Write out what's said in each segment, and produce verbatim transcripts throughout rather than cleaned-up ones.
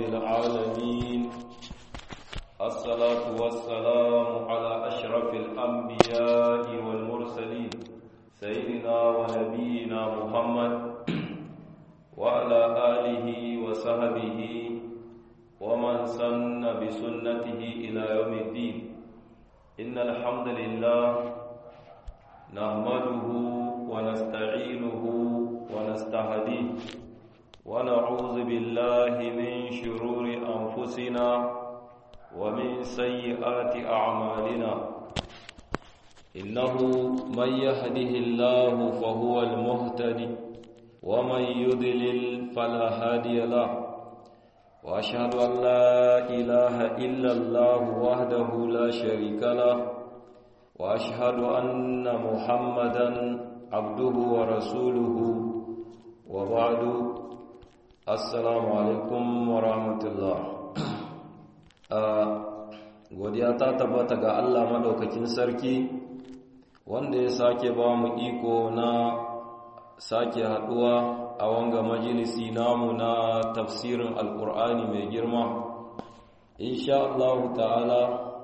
العالمين. الصلاة والسلام على أشرف الأنبياء والمرسلين سيدنا ونبينا محمد وعلى آله وصحبه ومن سن بسنته إلى يوم الدين. إن الحمد لله نحمده ونستعينه ونستهديه ونعوذ بالله من شرور أنفسنا ومن سيئات أعمالنا. إنه من يهده الله فهو المهتدي ومن يضلل فلا هادي له، وأشهد أن لا إله إلا الله وحده لا شريك له، وأشهد أن محمدا عبده ورسوله. وبعد، السلام عليكم ورحمة الله. godiya ta tabbata ga Allah madaukakin sarki wanda ya sake ba mu iko na sake haduwa a wanga majalisi namu na tafsirin alkur'ani mai girma. Insha Allah ta'ala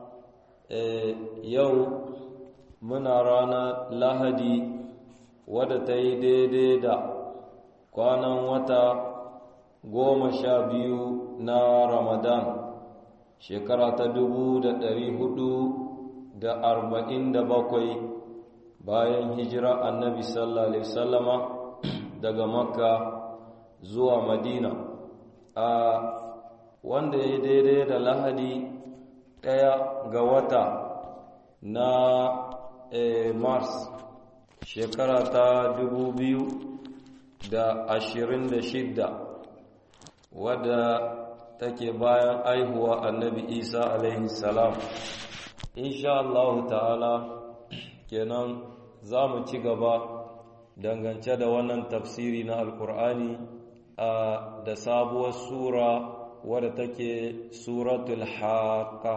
yau muna ranar Lahadi wadda ta yi daidai da kwanan wata goma sha biyu na Ramadan, shekara ta dubu da ɗari hudu da arba'in da bakwai bayan hijira annabi sallallahu alaihi wasallama daga Makka zuwa Madina, a wanda ya daidai da Lahadi ɗaya ga wata na e, Mars, shekara ta dubu biyu da ashirin da shidda, wadda take bayan aihuwa annabi Isa alaihi salam. Insha Allah ta'ala kenan za mu ci gaba dangance da wannan tafsiri na alkur'ani da sabuwar sura wadda take suratul haqqa.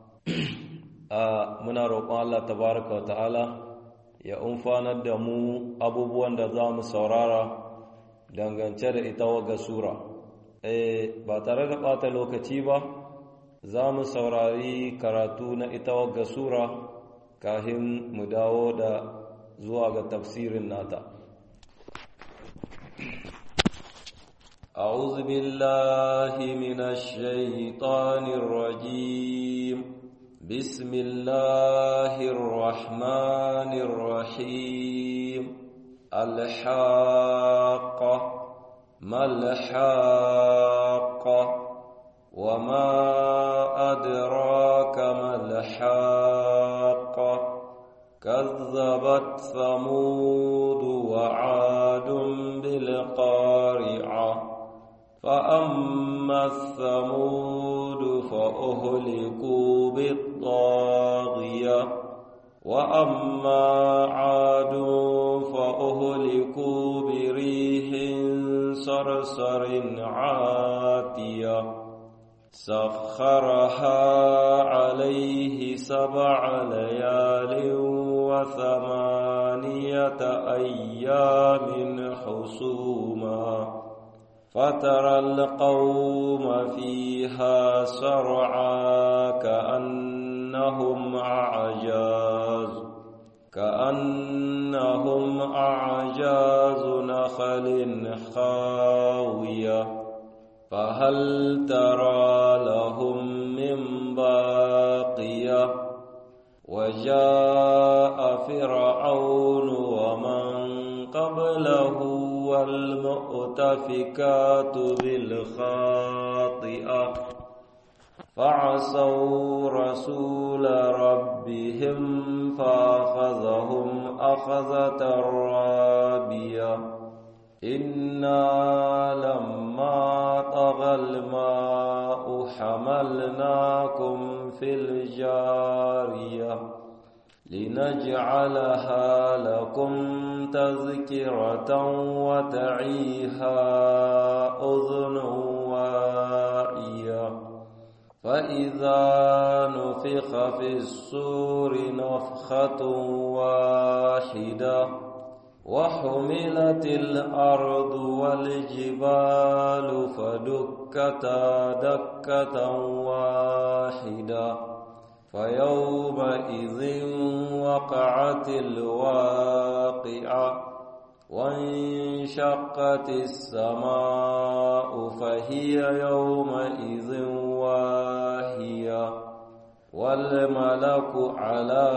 Muna roƙon Allah tabaraka wa ta'ala ya umfanar da mu abubuwan da za mu saurara dangance da ita waga sura. Ba tare da ɓata lokaci ba, za mu saurari karatu na ita waga sura kahin mu dawo da zuwa ga tafsirin nata. أعوذ بالله من الشيطان الرجيم. بسم الله الرحمن الرحيم. الحاقة ما الحاقة وما أدراك ما الحاقة كذبت ثمود وعاد بالقارعة فأما الثمود فأهلكوا بالطاغية وأما عاد فأهلكوا بريح صرصر عاتية سخرها عليه سبع ليال وثمانية أيام حسوما فترى القوم فيها صرعا كأنهم أعجاز كأنهم أعجاز نخل خاوية فهل ترى لهم من باقية وجاء فرعون ومن قبله والمؤتفكات بالخاطئة فعصوا رسول ربهم فأخذهم أخذة رابية إنا لما طغى الماء حملناكم في الجارية لنجعلها لكم تذكرة وتعيها أذن واعية فإذا نفخ في الصور نفخة واحدة وحملت الأرض والجبال فدكتا دكتا دكة واحدة فيومئذ وقعت الواقعة وانشقت السماء فهي يومئذ واهية والملك على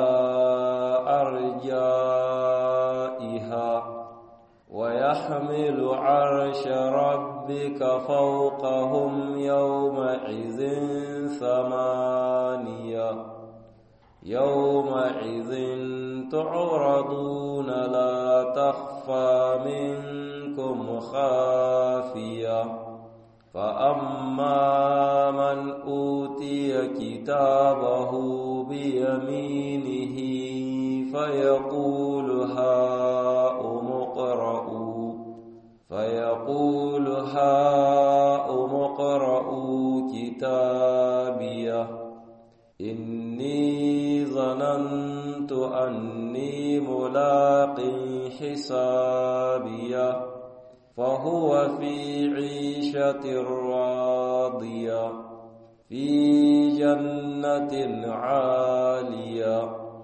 أرجائها ويحمل عرش ربك فوقهم يومئذ ثمانية يومئذ تعرضون لا تخفى منكم خافية فأما من أوتي كتابه بيمينه فيقول هاؤم اقرءوا فيقول هاؤم اقرءوا كتابيه إني ظننت أني ملاق حسابيه فهو في عيشة راضية في جنة عالية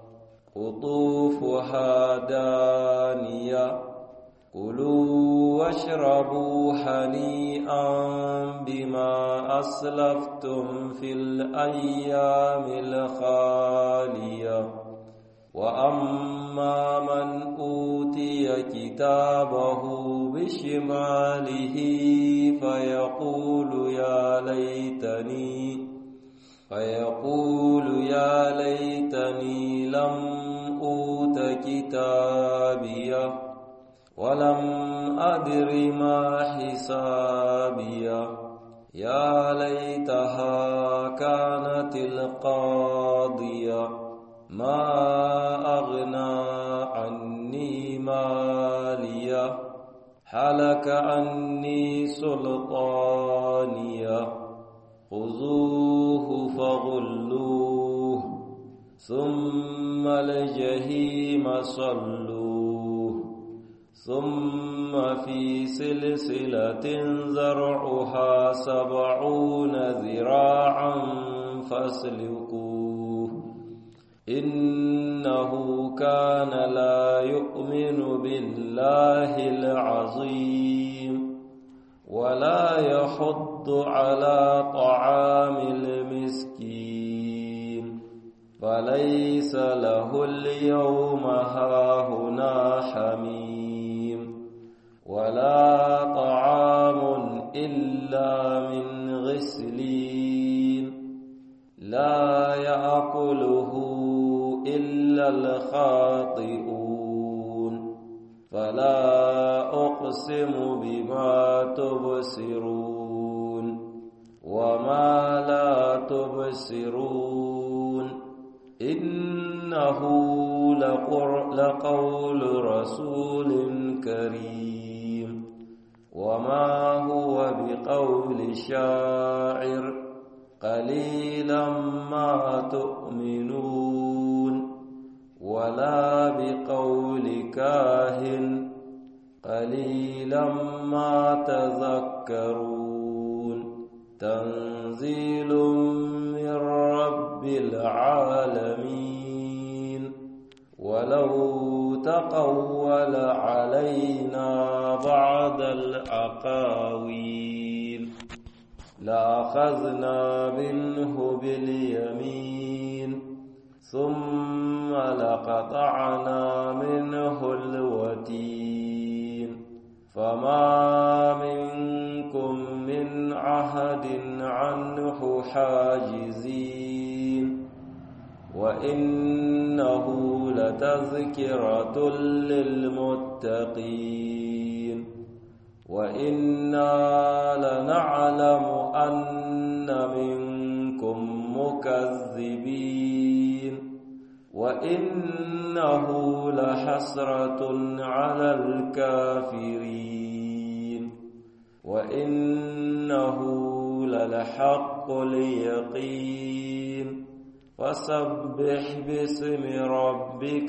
قطوفها دانية كلوا واشربوا هنيئا بما أسلفتم في الأيام الخالية وأما من أوتي كتابه بشماله فيقول يا ليتني فيقول يا ليتني لم أوت كتابيه ولم أدر ما حسابيه يا ليتها كانت القاضية ما أغنى عني ماليه هلك عني سلطانيه خذوه فغلوه ثم الجحيم صلوه ثم في سلسلة زرعها سبعون ذراعا فاسلكوه إنه كان لا يؤمن بالله العظيم ولا يحض على طعام المسكين فليس له اليوم هاهنا حميم ولا طعام إلا من غسلين لا يأكله إلا الخاطئون فلا أقسم بما تبصرون وما لا تبصرون إنه لقول رسول كريم وما هو بقول شاعر قليلا ما تؤمنون ولا بقول كاهن قليلا ما تذكرون تنزيل من رب العالمين ولو تقول علينا بعض الأقاويل لأخذنا منه باليمين ثم لقطعنا منه الوتين فما منكم من عهد عنه حاجزين وإنه لتذكرة للمتقين وإنا لنعلم أن منكم مكذبين وإنه لحسرة على الكافرين وإنه للحق اليقين فسبح باسم ربك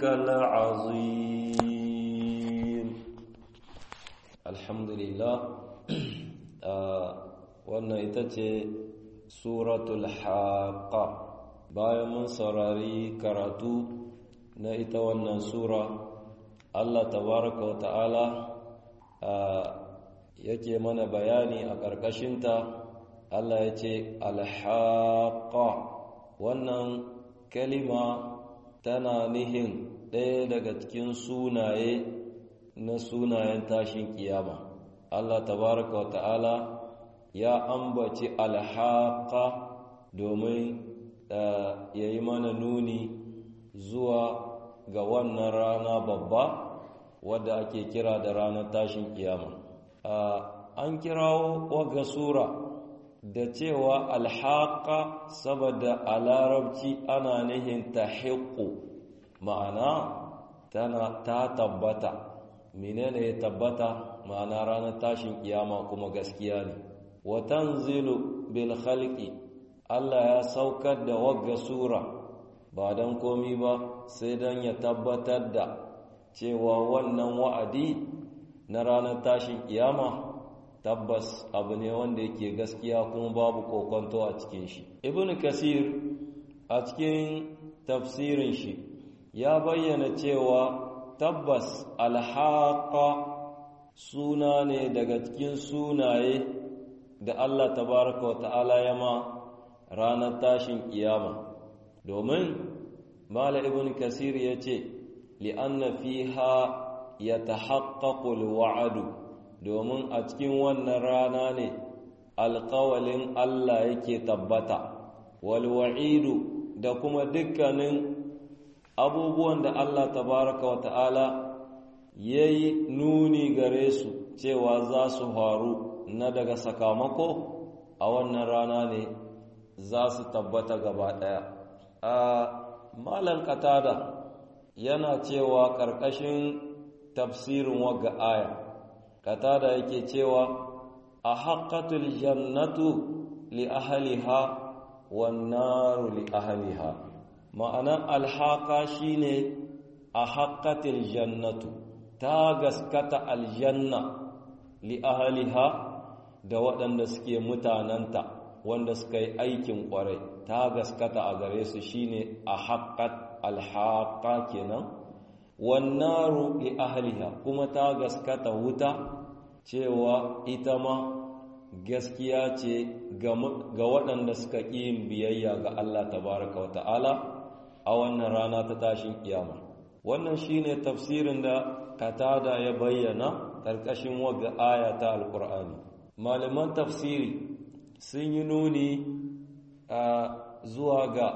العظيم. الحمد لله. wannan ita ce suratul haqqa. Bayan mun saurari karatu na ita wannan sura, Allah tabaraka wa ta'ala yake mana bayani a ƙarƙashinta. Allah ya ce alhaqqa. Wannan kalima tana nihin ɗaya daga cikin sunaye na sunayen tashin kiyama. Allah tabaraka wa ta'ala ya ambaci alhaqqa domin ya yi mana nuni zuwa ga wannan rana babba wadda ake kira da ranar tashin kiyama. An kirawo wagga sura da cewa alhaqa saboda a larabci ana nihin tahiqqu, ma'ana tana ta tabbata. Menene ya tabbata? Ma'ana ranar tashin kiyama kuma gaskiya ne. Wa tanzilu bil khalqi, Allah ya saukar da wagga sura ba dan komi ba sai dan ya tabbatar da cewa wannan wa'adi na ranar tashin kiyama tabbas abu ne wanda yake gaskiya kuma babu kokonto a cikin shi. Ibn Kasir a cikin tafsirin shi ya bayyana cewa tabbas alhaqa suna ne daga cikin sunaye da Allah tabaraka wa ta'ala ya ma ranar tashin kiyama, domin Mala Ibn Kasir ya ce li'anna fiha yatahaqqaqu al-wa'du, domin a cikin wannan rana ne alƙawalin Allah yake tabbata, wal wa'idu da kuma dukkanin abubuwan da Allah tabaraka wa ta'ala ya yi nuni gare su cewa za su faru na daga sakamako a wannan rana ne za su tabbata gaba ɗaya. A Malam Qatada yana cewa ƙarƙashin tafsirin wagga aya, Qatada yake cewa a haqqatul jannatu li ahliha wan naru li ahliha. Ma'anan alhaqa shine a haqqatil jannatu, ta gaskata aljanna li ahliha da waɗanda suke mutananta wanda suka yi aikin ƙwarai, ta gaskata a gare su shine a haqqat alhaqa kenan. Wan naru li ahliha, kuma ta gaskata wuta cewa ita ma gaskiya ce ga waɗanda suka ƙi yin biyayya ga Allah tabaraka wa ta'ala a wannan rana ta tashin kiyama. Wannan shine tafsirin da Qatada ya bayyana ƙarƙashin wagga aya ta Alƙur'ani. Malaman tafsiri sun yi nuni a zuwa ga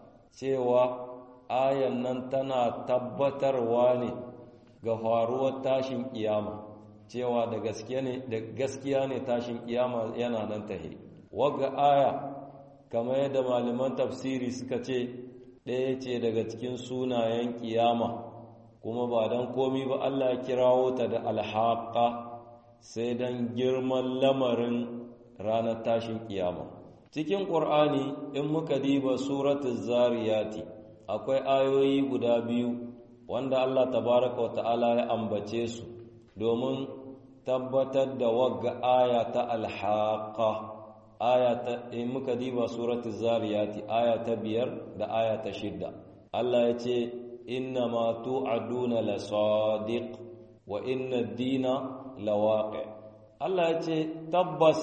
cewa ayan nan tana tabbatarwa ne ga faruwar tashin kiyama, cewa da gaskiya ne da gaskiya ne tashin kiyama yana nan tahe. Wagga aya kamar yadda malaman tafsiri suka ce ɗaya ce daga cikin sunayen kiyama, kuma ba don komi ba Allah ya kirawo ta da alhaqa sai don girman lamarin ranar tashin kiyama. Cikin ƙur'ani in muka diba suratul zariyati akwai ayoyi guda biyu wanda Allah tabaraka wa ta'ala ya ambace su domin tabbatar da wagga aya ta alhaqa. Aya ta in muka diba suratul zariyati aya ta biyar da aya ta shidda, Allah ya ce inna ma tu'aduna la sadiq wa inna ad-dina lawaqi. Allah ya ce tabbas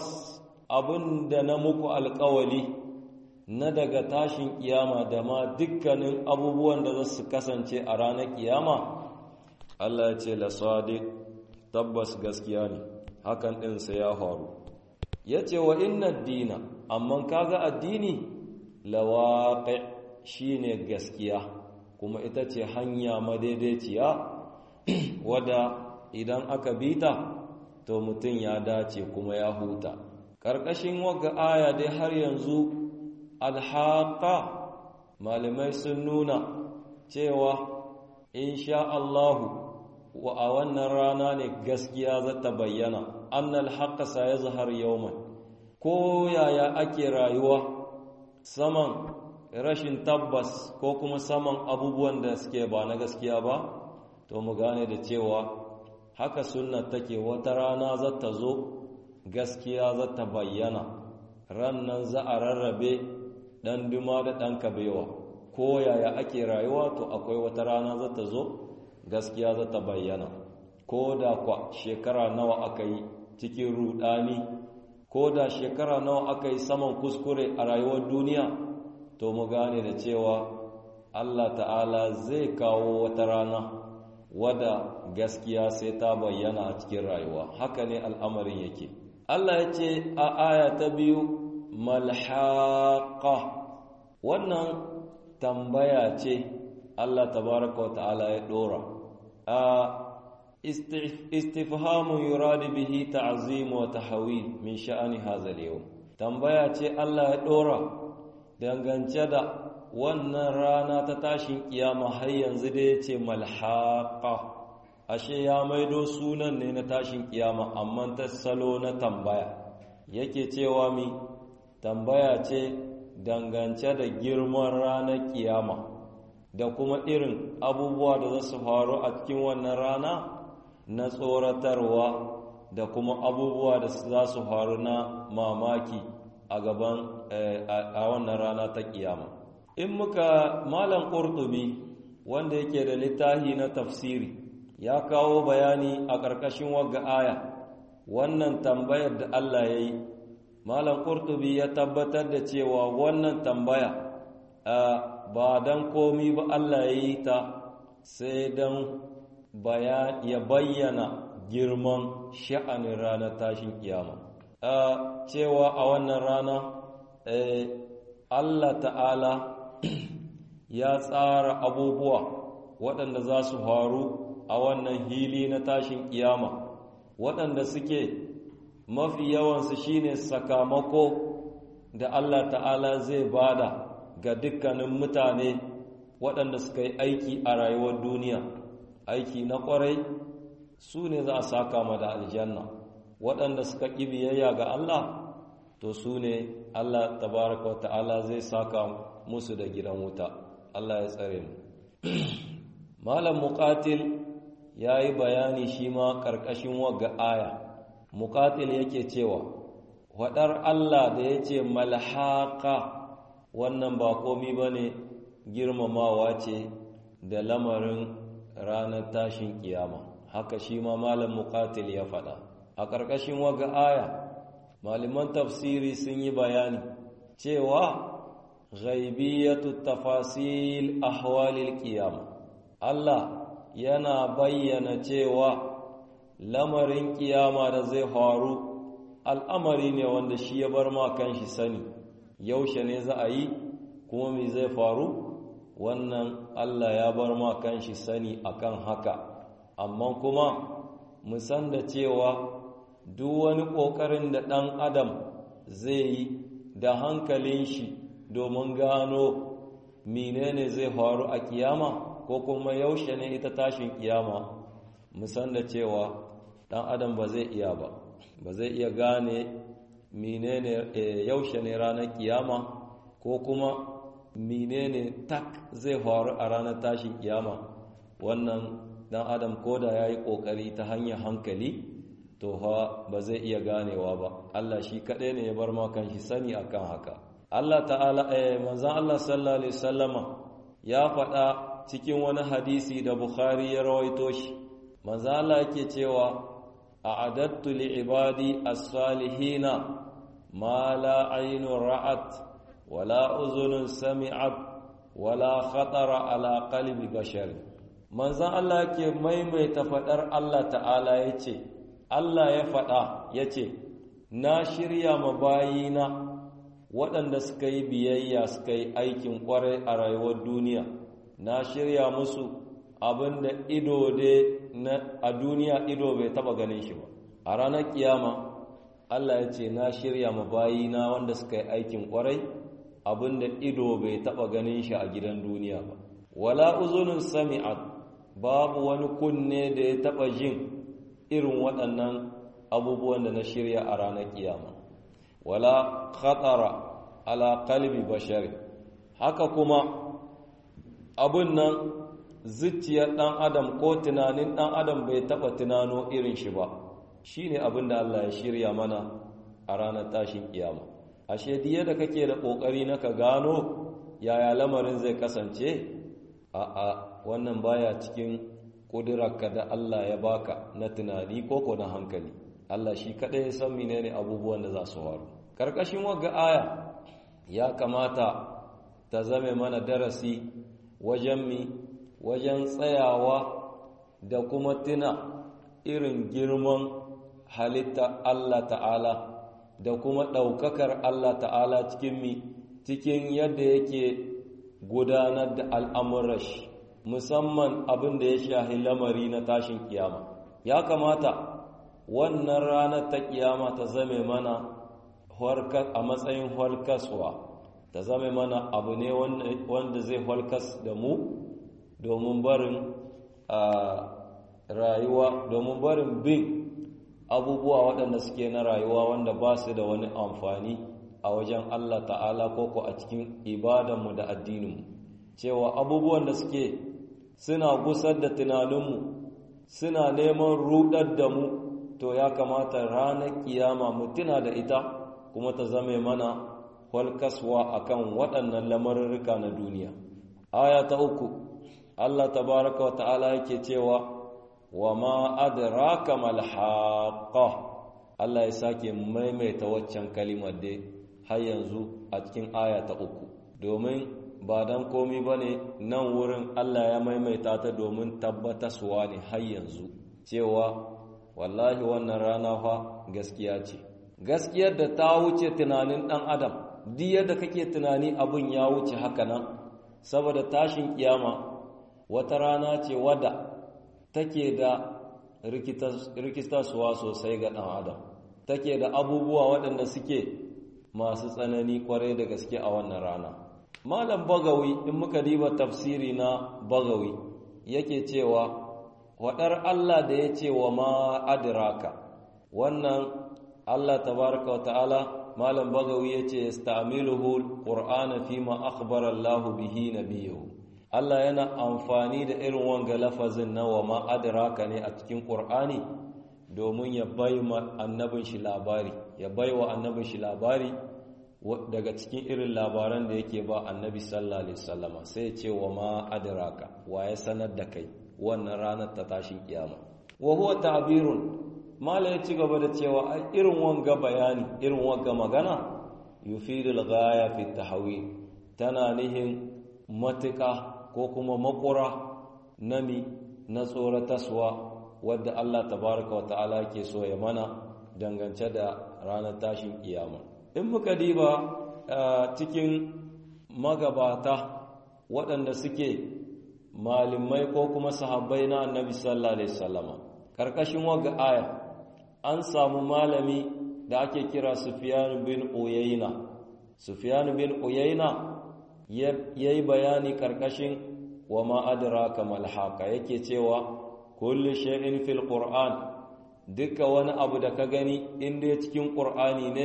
abinda na muku alƙawali na daga tashin kiyama da ma dukkanin abubuwan da za su kasance a ranar kiyama, Allah ya ce la sadiq, tabbas gaskiya ne, hakan din sai ya faru. Yace wa inna ad-dina, amma kaga addini lawaqi shine gaskiya, kuma ita ce hanya madaidaiciya wadda idan aka bita to mutum ya dace kuma ya huta. Ƙarƙashin wagga aya dai har yanzu alhaqa malamai sun nuna cewa insha Allahu wa a wannan rana ne gaskiya za ta bayyana, annal haqqa sayazhar yawman. Ko yaya ake rayuwa saman rashin tabbas ko kuma saman abubuwan da suke ba na gaskiya ba, to mu gane da cewa haka sunna take, wata rana za ta zo gaskiya za ta bayyana ran nan za a rarrabe ɗan duma da ɗan kabewa, ko yaya ake rayuwa to akwai wata rana za ta zo gaskiya za ta bayyana, ko da kwa shekara nawa aka yi cikin rudani, ko da shekara nawa aka yi saman kuskure a rayuwar duniya, to mu gane da cewa Allah ta'ala zai kawo wata rana wadda gaskiya sai ta bayyana a cikin rayuwa. Haka ne al'amarin yake. Allah ya ce a aya ta biyu, malhaqa, wannan tambaya ce Allah tabaraka wa ta'ala ya dora. A istifhamun yuradu bihi ta'zim wa tahwil min sha'ani hadha al-yawm. Tambaya ce Allah ya dora dangance da wannan rana ta tashin kiyama, har yanzu da yace malhaqa, ashe ya maido sunan ne na tashin kiyama amma ta salo na tambaya. Yake cewa mi tambaya ce dangance da girman ranar kiyama da kuma irin abubuwa da za su faru a cikin wannan rana na tsoratarwa da kuma abubuwa da za su faru na mamaki a gaban a wannan rana ta kiyama. In muka malam Qurtubi wanda yake da littafi na tafsiri ya kawo bayani a ƙarƙashin wagga aya, wannan tambayar da Allah ya yi, malam Qurtubi ya tabbatar da cewa wannan tambaya ba dan komi ba Allah ya yi ta sai dan ya bayyana girman sha'anin ranar tashin kiyama. Cewa a wannan rana Allah ta'ala ya tsara abubuwa waɗanda za su faru a wannan hili na tashin kiyama, waɗanda suke mafi yawansu shine sakamako da Allah ta'ala zai bada ga dukkanin mutane waɗanda suka yi aiki a rayuwar duniya. Aiki na ƙwarai su ne za a saka ma da aljanna, waɗanda suka ƙi biyayya ga Allah to su ne Allah tabaraka wa ta'ala zai saka musu da gidan wuta. Allah ya tsare mu. Malam Muqatil ya yi bayani shi ma ƙarƙashin wagga aya. Muqatil yake cewa waɗar Allah da ya ce malhaqa, wannan ba komi ba ne, girmamawa ce da lamarin ranar tashin kiyama. Haka shi ma Malam Muqatil ya faɗa. A ƙarƙashin wagga aya malaman tafsiri sun yi bayani cewa ghaibiyatu tafasil ahwalil qiyama, Allah yana bayyana cewa lamarin kiyama da zai faru al'amari ne wanda shi ya bar ma kanshi sani, yaushe ne za a yi kuma me zai faru, wannan Allah ya bar ma kanshi sani akan haka. Amma kuma mu san da cewa duk wani ƙoƙarin da ɗan adam zai yi da hankalin shi domin gano menene zai faru a kiyama ko kuma yaushe ne ita tashin kiyama, mu san da cewa ɗan adam ba zai iya ba ba zai iya gane menene yaushe ne ranar kiyama ko kuma menene tak zai faru a ranar tashin kiyama. Wannan ɗan adam koda ya yi ƙoƙari ta hanyar hankali to ha ba zai iya ganewa ba. Allah shi kaɗai ne ya bar ma kanshi sani akan haka. Allah ta'ala eh manzon Allah sallallahu alaihi wasallama ya faɗa cikin wani hadisi da Bukhari ya rawaito shi. Manzon Allah yake cewa a'adattu li ibadi as-salihina ma la aynun ra'at wala uzunun sami'at wala khatara ala qalbi bashar. Manzon Allah yake maimaita faɗar Allah ta'ala yace, Allah ya faɗa ya ce, na shirya ma bayina waɗanda suka yi biyayya suka yi aikin ƙwarai a rayuwar duniya, na shirya musu abin da ido a duniya ido bai taɓa ganin shi ba. A ranar kiyama Allah ya ce, na shirya ma bayina wanda suka yi aikin ƙwarai abin da ido bai taɓa ganin shi a gidan duniya ba. Wala uzunin sami'at, babu wani kunne da ya taɓa jin irin waɗannan abubuwan da na shirya a ranar kiyama. Wala khatara ala qalbi bashari, haka kuma abun nan zuciyar ɗan adam ko tunanin ɗan adam bai taɓa tunano irin shi ba. Shi ne abin da Allah ya shirya mana a ranar tashin kiyama. ashe diya da kake da kokari na ka gano yaya lamarin zai kasance a a wannan baya cikin kudirarka da Allah ya baka na tunani ko ko na hankali. Allah shi kadai ya san menene abubuwan da za su faru. Karkashin wagga aya ya kamata ta zame mana darasi wajen mi wajen tsayawa da kuma tuna irin girman halitta Allah ta'ala da kuma ɗaukakar Allah ta'ala cikin mi cikin yadda yake gudanar da al'amuran shi, musamman abin da ya shahi lamari na tashin kiyama. Ya kamata wannan ranar ta kiyama ta zame mana a matsayin halkaswa, ta zame mana abu ne wanda zai halkas da mu domin barin rayuwa, domin barin bin abubuwa waɗanda suke na rayuwa wanda ba su da wani amfani a wajen Allah ta'ala ko ko a cikin ibadanmu da addininmu, cewa abubuwan da suke suna gusar da tunaninmu, suna neman rudar da mu, to ya kamata ranar kiyama mu tuna da ita kuma ta zame mana walkaswa akan waɗannan lamarurruka na duniya. Aya ta uku, Allah tabaraka wa ta'ala yake cewa wa ma adraka mal haqqa. Allah ya sake maimaita waccan kalimar dai har yanzu a cikin aya ta uku, domin ba dan komi bane nan wurin Allah ya maimaita ta domin tabbatarwa ne har yanzu cewa wallahi wannan rana fa gaskiya ce, gaskiyar da ta wuce tunanin dan adam. Duk yadda kake tunani abun ya wuce haka nan, saboda tashin kiyama wata rana ce wadda take da rikitarsuwa sosai ga ɗan adam, take da abubuwa waɗanda suke masu tsanani kwarai da gaske a wannan rana. Malam Bagawi, in muka diba tafsiri na Bagawi, yake cewa waɗar Allah da ya ce wa ma adraka, wannan Allah tabaraka wa ta'ala, Malam Bagawi ya ce yasta'miluhu al-Qur'ana fi ma akhbara Allah bihi nabiyahu. Allah yana amfani da irin wanga lafazin na wa ma adraka ne a cikin Qur'ani domin ya bai ma annabin shi labari, ya bai wa annabin shi labari daga cikin irin labaran da yake ba annabi sallallahu alaihi wasallama. Sai ya ce wa ma adraka, wa ya sanar da kai wannan ranar ta tashin kiyama. Wa huwa ta'birun, mala ya ci gaba da cewa irin wanga bayani, irin wanga magana yufidul ghaya fi tahwil, tana nihin matuƙa ko kuma makura nami na tsorataswa wadda Allah tabaraka wa ta'ala ke so ya mana dangance da ranar tashin kiyama. In muka diba cikin magabata waɗanda suke malamai ko kuma sahabbai na annabi sallallahu alaihi wasallama, karkashin wagga aya an samu malami da ake kira Sufyan bin Uyayna. Sufyan bin Uyayna yayi bayani karkashin wa ma adraka mal haqa, yake cewa kullu shay'in fil qur'an, duka wani abu da ka gani inda cikin qur'ani ne,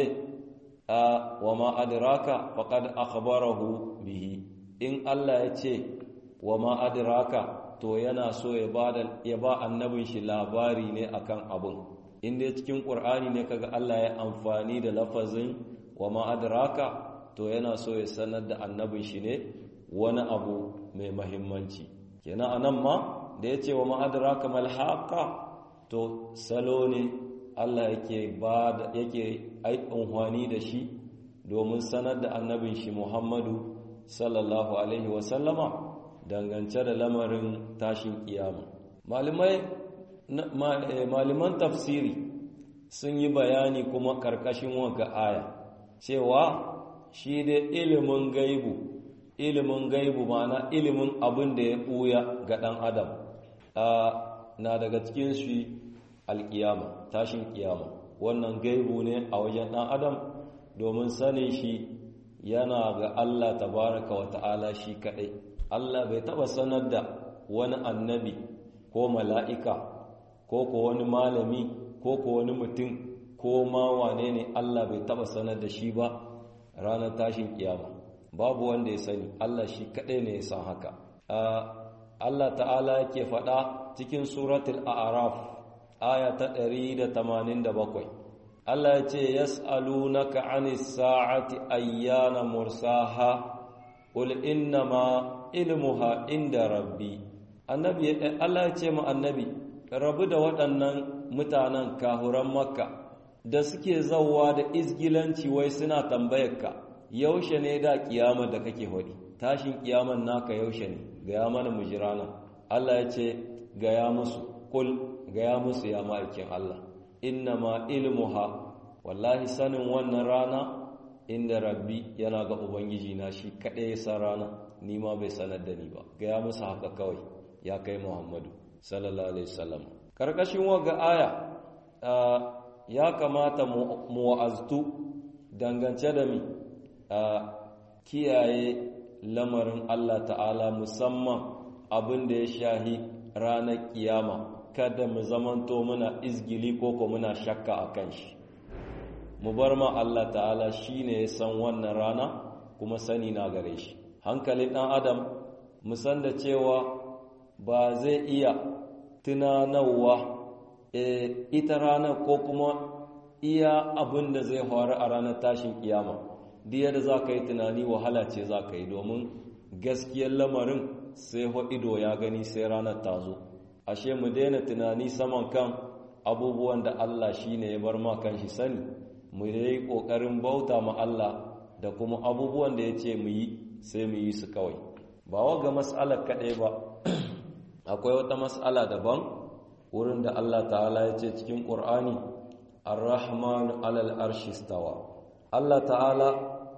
wa ma adraka faqad akhbarahu bihi. In Allah ya ce wa ma adraka, to yana so ya ba ya ba annabin shi labari ne akan abun. Inda cikin qur'ani ne kaga Allah ya amfani da lafazin wa ma adraka, to yana so ya sanar da annabin shi ne wani abu mai mahimmanci. Kenan anan ma da yace wa ma adraka mal haqa, to salo ne Allah yake ba yake amfani da shi domin sanar da annabin shi Muhammadu sallallahu alaihi wa sallama dangance da lamarin tashin kiyama. Malamai malaman tafsiri sun yi bayani kuma karkashin wanga aya cewa shi da ilimin gaibu, ilimin gaibu ma'ana ilimin abin da ya ɓuya ga ɗan adam na daga cikin shi alƙiyama, tashin ƙiyama. Wannan gaibu ne a wajen ɗan adam domin sanin shi yana ga Allah tabaraka wa ta'ala shi kaɗai. Allah bai taɓa sanar da wani annabi ko mala'ika ko ko wani malami ko ko wani mutum ko ma wane ne, Allah bai taɓa sanar da shi ba ranar tashin kiyama. Babu wanda ya sani, Allah shi kaɗai ne ya san haka. Allah ta'ala yake faɗa cikin suratul a'raf aya ta ɗari da tamanin da bakwai, Allah ya ce yas'alunaka 'anis sa'ati ayyana mursaha qul innama ilmuha inda rabbi. Annabi Allah ya ce mu annabi rabu da waɗannan mutanen kahuran Makka da suke zawwa da izgilanci wai suna tambayarka yaushe ne da kiyama da kake hodi tashin kiyaman naka yaushe ne ga ya mana mujirana. Allah ya ce ga ya musu kul ga ya musu ya ma'aikin Allah innama ilmuha wallahi sanin wannan rana inda rabbi yana ga ubangiji na shi kaɗai ya san rana ni ma bai sanar da ni ba ga ya musu haka kawai ya kai Muhammadu sallallahu alaihi wasallam. Karkashin waga aya ya kamata mu wa'aztu dangance da mi kiyaye lamarin Allah ta'ala musamman abin da ya shahi ranar kiyama kada mu zamanto muna izgili ko ko muna shakka a kan shi mu bar ma Allah ta'ala shine ya san wannan rana kuma sani na gare shi. Hankalin ɗan adam mu san da cewa ba zai iya tunanawa e, ita ranar ko kuma iya abin da zai faru a ranar tashin kiyama diya da za ka yi tunani wahala ce za ka yi domin gaskiyar lamarin sai ido ya gani sai ranar ta zo. Ashe mu daina tunani saman kan abubuwan da Allah shi ne ya bar ma kan shi sani mu yi ƙoƙarin bauta ma Allah da kuma abubuwan da ya ce mu yi sai mu yi su kawai. Ba waga mas'alar kaɗai ba akwai wata mas'ala daban wurin da Allah ta'ala ya ce cikin ƙur'ani ar-rahmanu alal arshi stawa. Allah ta'ala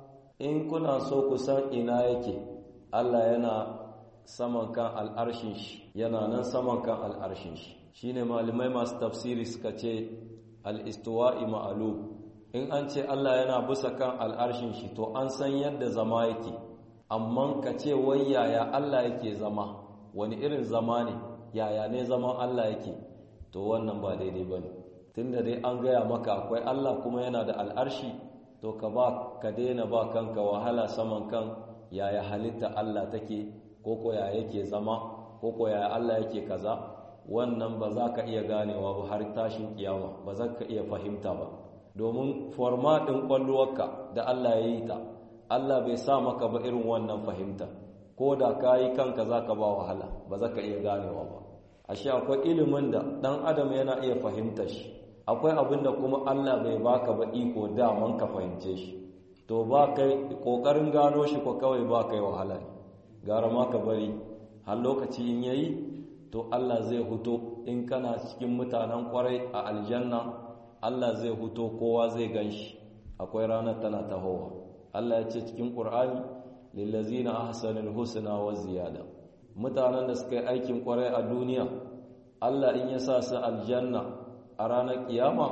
in kuna so ku san ina yake Allah yana saman kan al'arshin shi yana nan saman kan al'arshin shi shine malamai masu tafsiri suka ce al-istiwa'i ma'lum. In an ce Allah yana bisa kan al'arshin shi to an san yadda zama yake, amma ka ce wai yaya Allah yake zama, wani irin zama ne, yaya ne zaman Allah yake, to wannan ba daidai ba ne. Tun da dai an gaya maka akwai Allah kuma yana da al'arshi, to ka ba ka daina ba kanka wahala saman kan yaya halitta Allah take, ko ko yaya yake zama, ko ko yaya Allah yake kaza, wannan ba za ka iya ganewa ba har tashin kiyama, ba za ka iya fahimta ba. Domin format ɗin ƙwallowarka da Allah ya yi ta, Allah bai sa maka ba irin wannan fahimta, ko da ka yi kanka za ka ba wahala, ba za ka iya ganewa ba. Ashe akwai ilimin da ɗan adam yana iya fahimta shi, akwai abin da kuma Allah bai baka ba iko daman ka fahimce shi, to ba kai ƙoƙarin gano shi ko kawai ba kai wahala ne, gara ma ka bari har lokaci in yayi, to Allah zai huto in kana cikin mutanen ƙwarai a aljanna. Allah zai huto kowa zai ganshi, akwai ranar tana tahowa. Allah ya ce cikin Qur'ani lillazina ahsanul husna wa ziyada. Mutanen da suka yi aikin kwarai a duniya, Allah in ya sa su aljanna a ranar kiyama,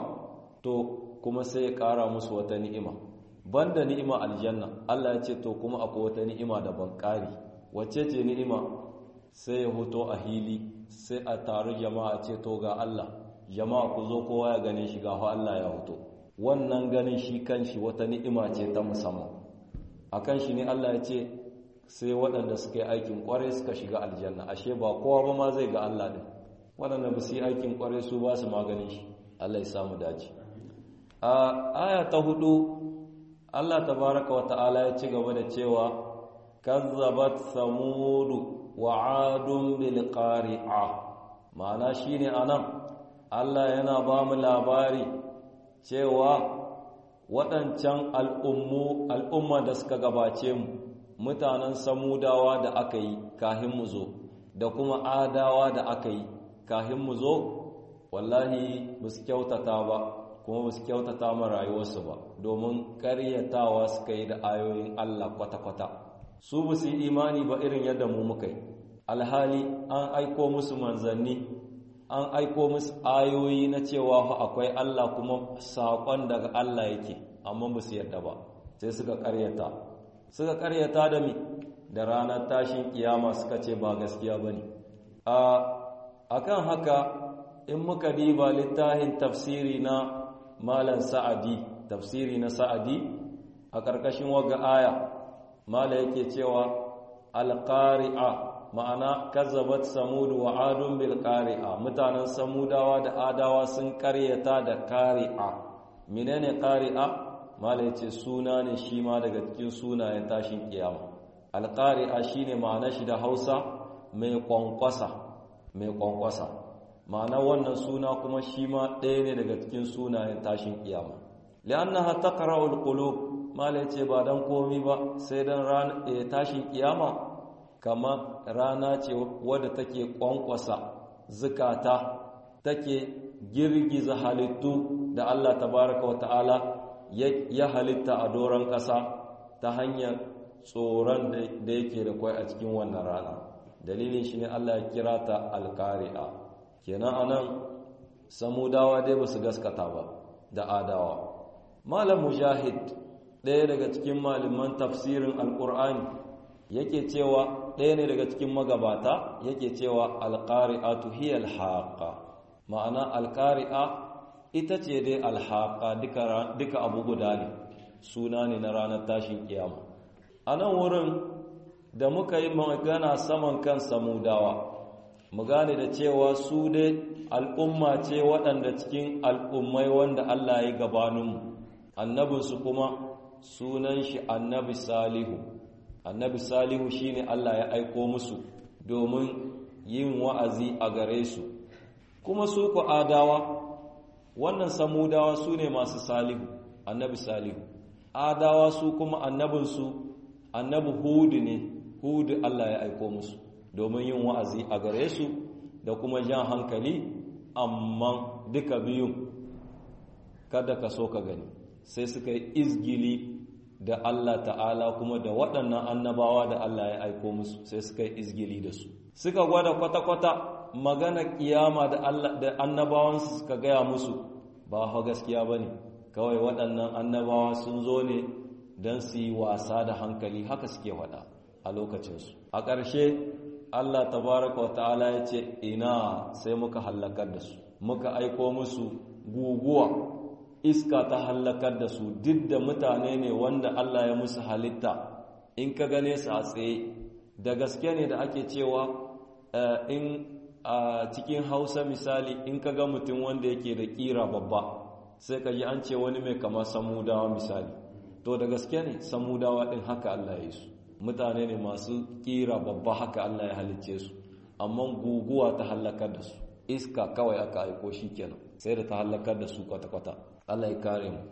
to kuma sai ya ƙara musu wata ni'ima. Banda ni'ima aljanna, Allah ya ce to kuma akwai wata ni'ima da ban ƙari. Wacce ce ni'ima? Sai ya huto a hili, sai a taru jama'a ce to ga Allah. Jama'a ku zo kowa ya gane shi gafa Allah ya hoto. Wannan ganin shi kanshi wata ni'ima ce ta musamman. Akan shi ne Allah ya ce sai waɗanda suka yi aikin ƙwarai suka shiga aljanna. Ashe ba kowa ba ma zai ga Allah din. Waɗanda ba su yi aikin ƙwarai su ba su maganin shi. Allah ya samu dace. A aya ta hudu Allah tabaraka wa ta'ala ya ci gaba da cewa kazzabat samudu wa adun bil qari'a. Ma'ana shine anan Allah yana ba mu labari cewa waɗancan al'umma da suka gabace mu, mutanen samudawa da aka yi kahin mu zo, da kuma adawa da aka yi kahin mu zo, wallahi ba su kyautata ba, kuma ba su kyautata ma rayuwarsu ba, domin ƙaryatawa suka yi da ayoyin Allah kwata-kwata. Su ba su yi imani ba irin yadda mu muka yi, alhali an aiko musu manzanni, an aiko musu ayoyi na cewa fa akwai Allah kuma saƙon daga Allah yake, amma ba su yarda ba, sai suka ƙaryata. Suka ƙaryata da mi? Da ranar tashin kiyama suka ce ba gaskiya ba ne. A kan haka, in muka diba littafin tafsiri na Malam Sa'adi, tafsiri na Sa'adi, a ƙarƙashin waga aya, Mala yake cewa alƙari'a. Ma'ana kazzabat samudu wa adun bil qari'a, mutanen samudawa da adawa sun karyata da qari'a. menene qari'a mala yace suna ne shi ma daga cikin sunayen tashin kiyama alqari'a shine ma'anar shi da Hausa mai kwankwasa mai kwankwasa ma'ana wannan suna kuma shi ma ɗaya ne daga cikin sunayen tashin kiyama li'annaha taqra'ul qulub mala yace ba dan komi ba sai dan ran tashin kiyama kama rana ce wadda take kwankwasa zukata take girgiza halittu da Allah tabaraka wata'ala ya halitta a doron ƙasa ta hanyar tsoron da yake da kwai a cikin wannan rana dalilin shi ne Allah ya kira ta alqari'a kenan anan samudawa dai ba su gaskata ba da adawa malam mujahid ɗaya daga cikin malaman tafsirin alqur'ani yake cewa ɗaya ne daga cikin magabata yake cewa alqari'atu hiya alhaqa ma'ana alqari'a ita ce dai alhaqa duka duka abu guda ne suna ne na ranar tashin kiyama anan wurin da muka yi magana saman kan samudawa mu gane da cewa su dai al'umma ce waɗanda cikin al'ummai wanda Allah ya gabaninmu annabinsu kuma sunan shi annabi salihu annabi salihu shine Allah ya aiko musu domin yin wa'azi a gare su kuma su ku adawa wannan samudawa su ne masu salihu annabi salihu adawa su kuma annabinsu annabi hudu ne hudu Allah ya aiko musu domin yin wa'azi a gare su da kuma jan hankali amma duka biyun kada ka so ka gani sai suka yi izgili da Allah ta'ala kuma da waɗannan annabawa da Allah ya aiko musu sai suka yi izgili da su suka gwada kwata-kwata magana kiyama da Allah da annabawansu suka gaya musu ba ha gaskiya bane kawai waɗannan annabawa sun zo ne don su yi wasa da hankali haka suke faɗa a lokacinsu a ƙarshe Allah tabaraka wa ta'ala ya ce ina sai muka hallakar da su muka aiko musu guguwa iska ta hallakar da su duk da mutane ne wanda Allah ya musu halitta in ka gane su a tsaye da gaske ne da ake cewa in a cikin Hausa misali in ka ga mutum wanda yake da kira babba sai ka ji an ce wani mai kamar samudawa misali to da gaske ne samudawa din haka Allah ya yi su mutane ne masu kira babba haka Allah ya halicce su amma guguwa ta hallakar da su iska kawai aka aiko shi kenan sai da ta hallakar da su kwata-kwata Allah ya kare mu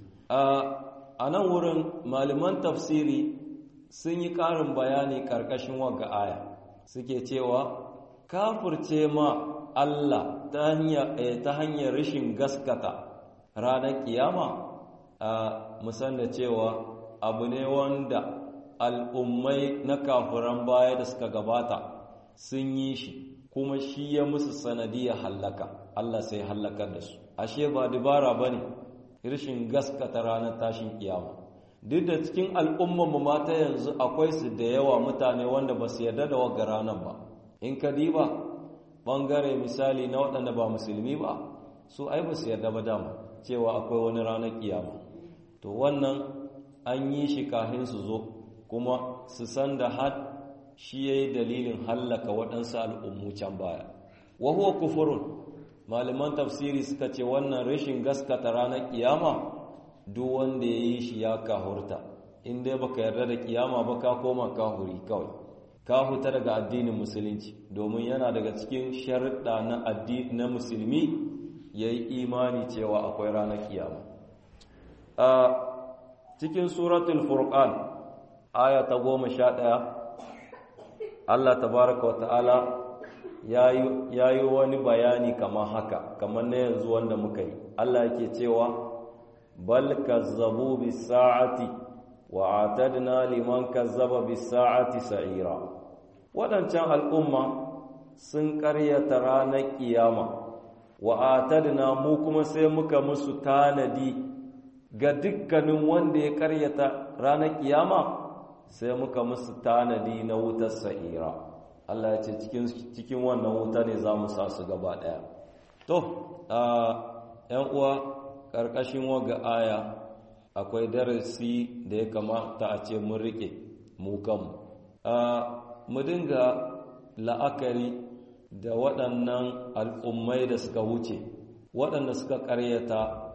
a nan wurin malaman tafsiri sun yi ƙarin bayani ƙarƙashin wagga aya suke cewa kafirce ma Allah ta hanyar ta hanyar rashin gaskata ranar kiyama a musan da cewa abu ne wanda al'ummai na kafiran baya da suka gabata sun yi shi kuma shi ya musu sanadiyar hallaka Allah sai hallakar da su ashe ba dubara bane rashin gaskata ranar tashin kiyama duk da cikin al'umman mu mata yanzu akwai su da yawa mutane wanda ba su yarda da wagga ranar ba in ka diba bangare misali na waɗanda ba musulmi ba su ai ba su yarda ba dama cewa akwai wani ranar kiyama to wannan an yi shi kafin su zo kuma su san da had shi yayi dalilin hallaka waɗansu al'ummu can baya wa huwa kufurun malaman tafsiri suka ce wannan rashin gaskata ranar kiyama duk wanda ya yi shi ya kahurta in dai baka yarda da kiyama ba ka koma kahuri kawai ka huta daga addinin musulunci domin yana daga cikin sharuɗa na addini na musulmi yayi imani cewa akwai ranar kiyama a cikin suratul furqan aya ta goma sha ɗaya Allah tabaraka wa ta'ala ya yi wani bayani kamar haka kamar na yanzu wanda muka yi Allah yake cewa bal kazzabu bis sa'ati wa atadna liman kazzaba bis sa'ati sa'ira wadancan al'umma sun ƙaryata ranar kiyama wa atadna mu kuma sai muka musu tanadi ga dukkanin wanda ya ƙaryata ranar kiyama sai muka musu tanadi na wutar sa'ira Allah ya ce cikin cikin wannan wuta ne za mu sa su gaba ɗaya to ‘yan uwa ƙarƙashin waga aya akwai darasi da ya kamata a ce mun riƙe mu kanmu mu dinga la'akari da waɗannan al'ummai da suka wuce waɗanda suka ƙaryata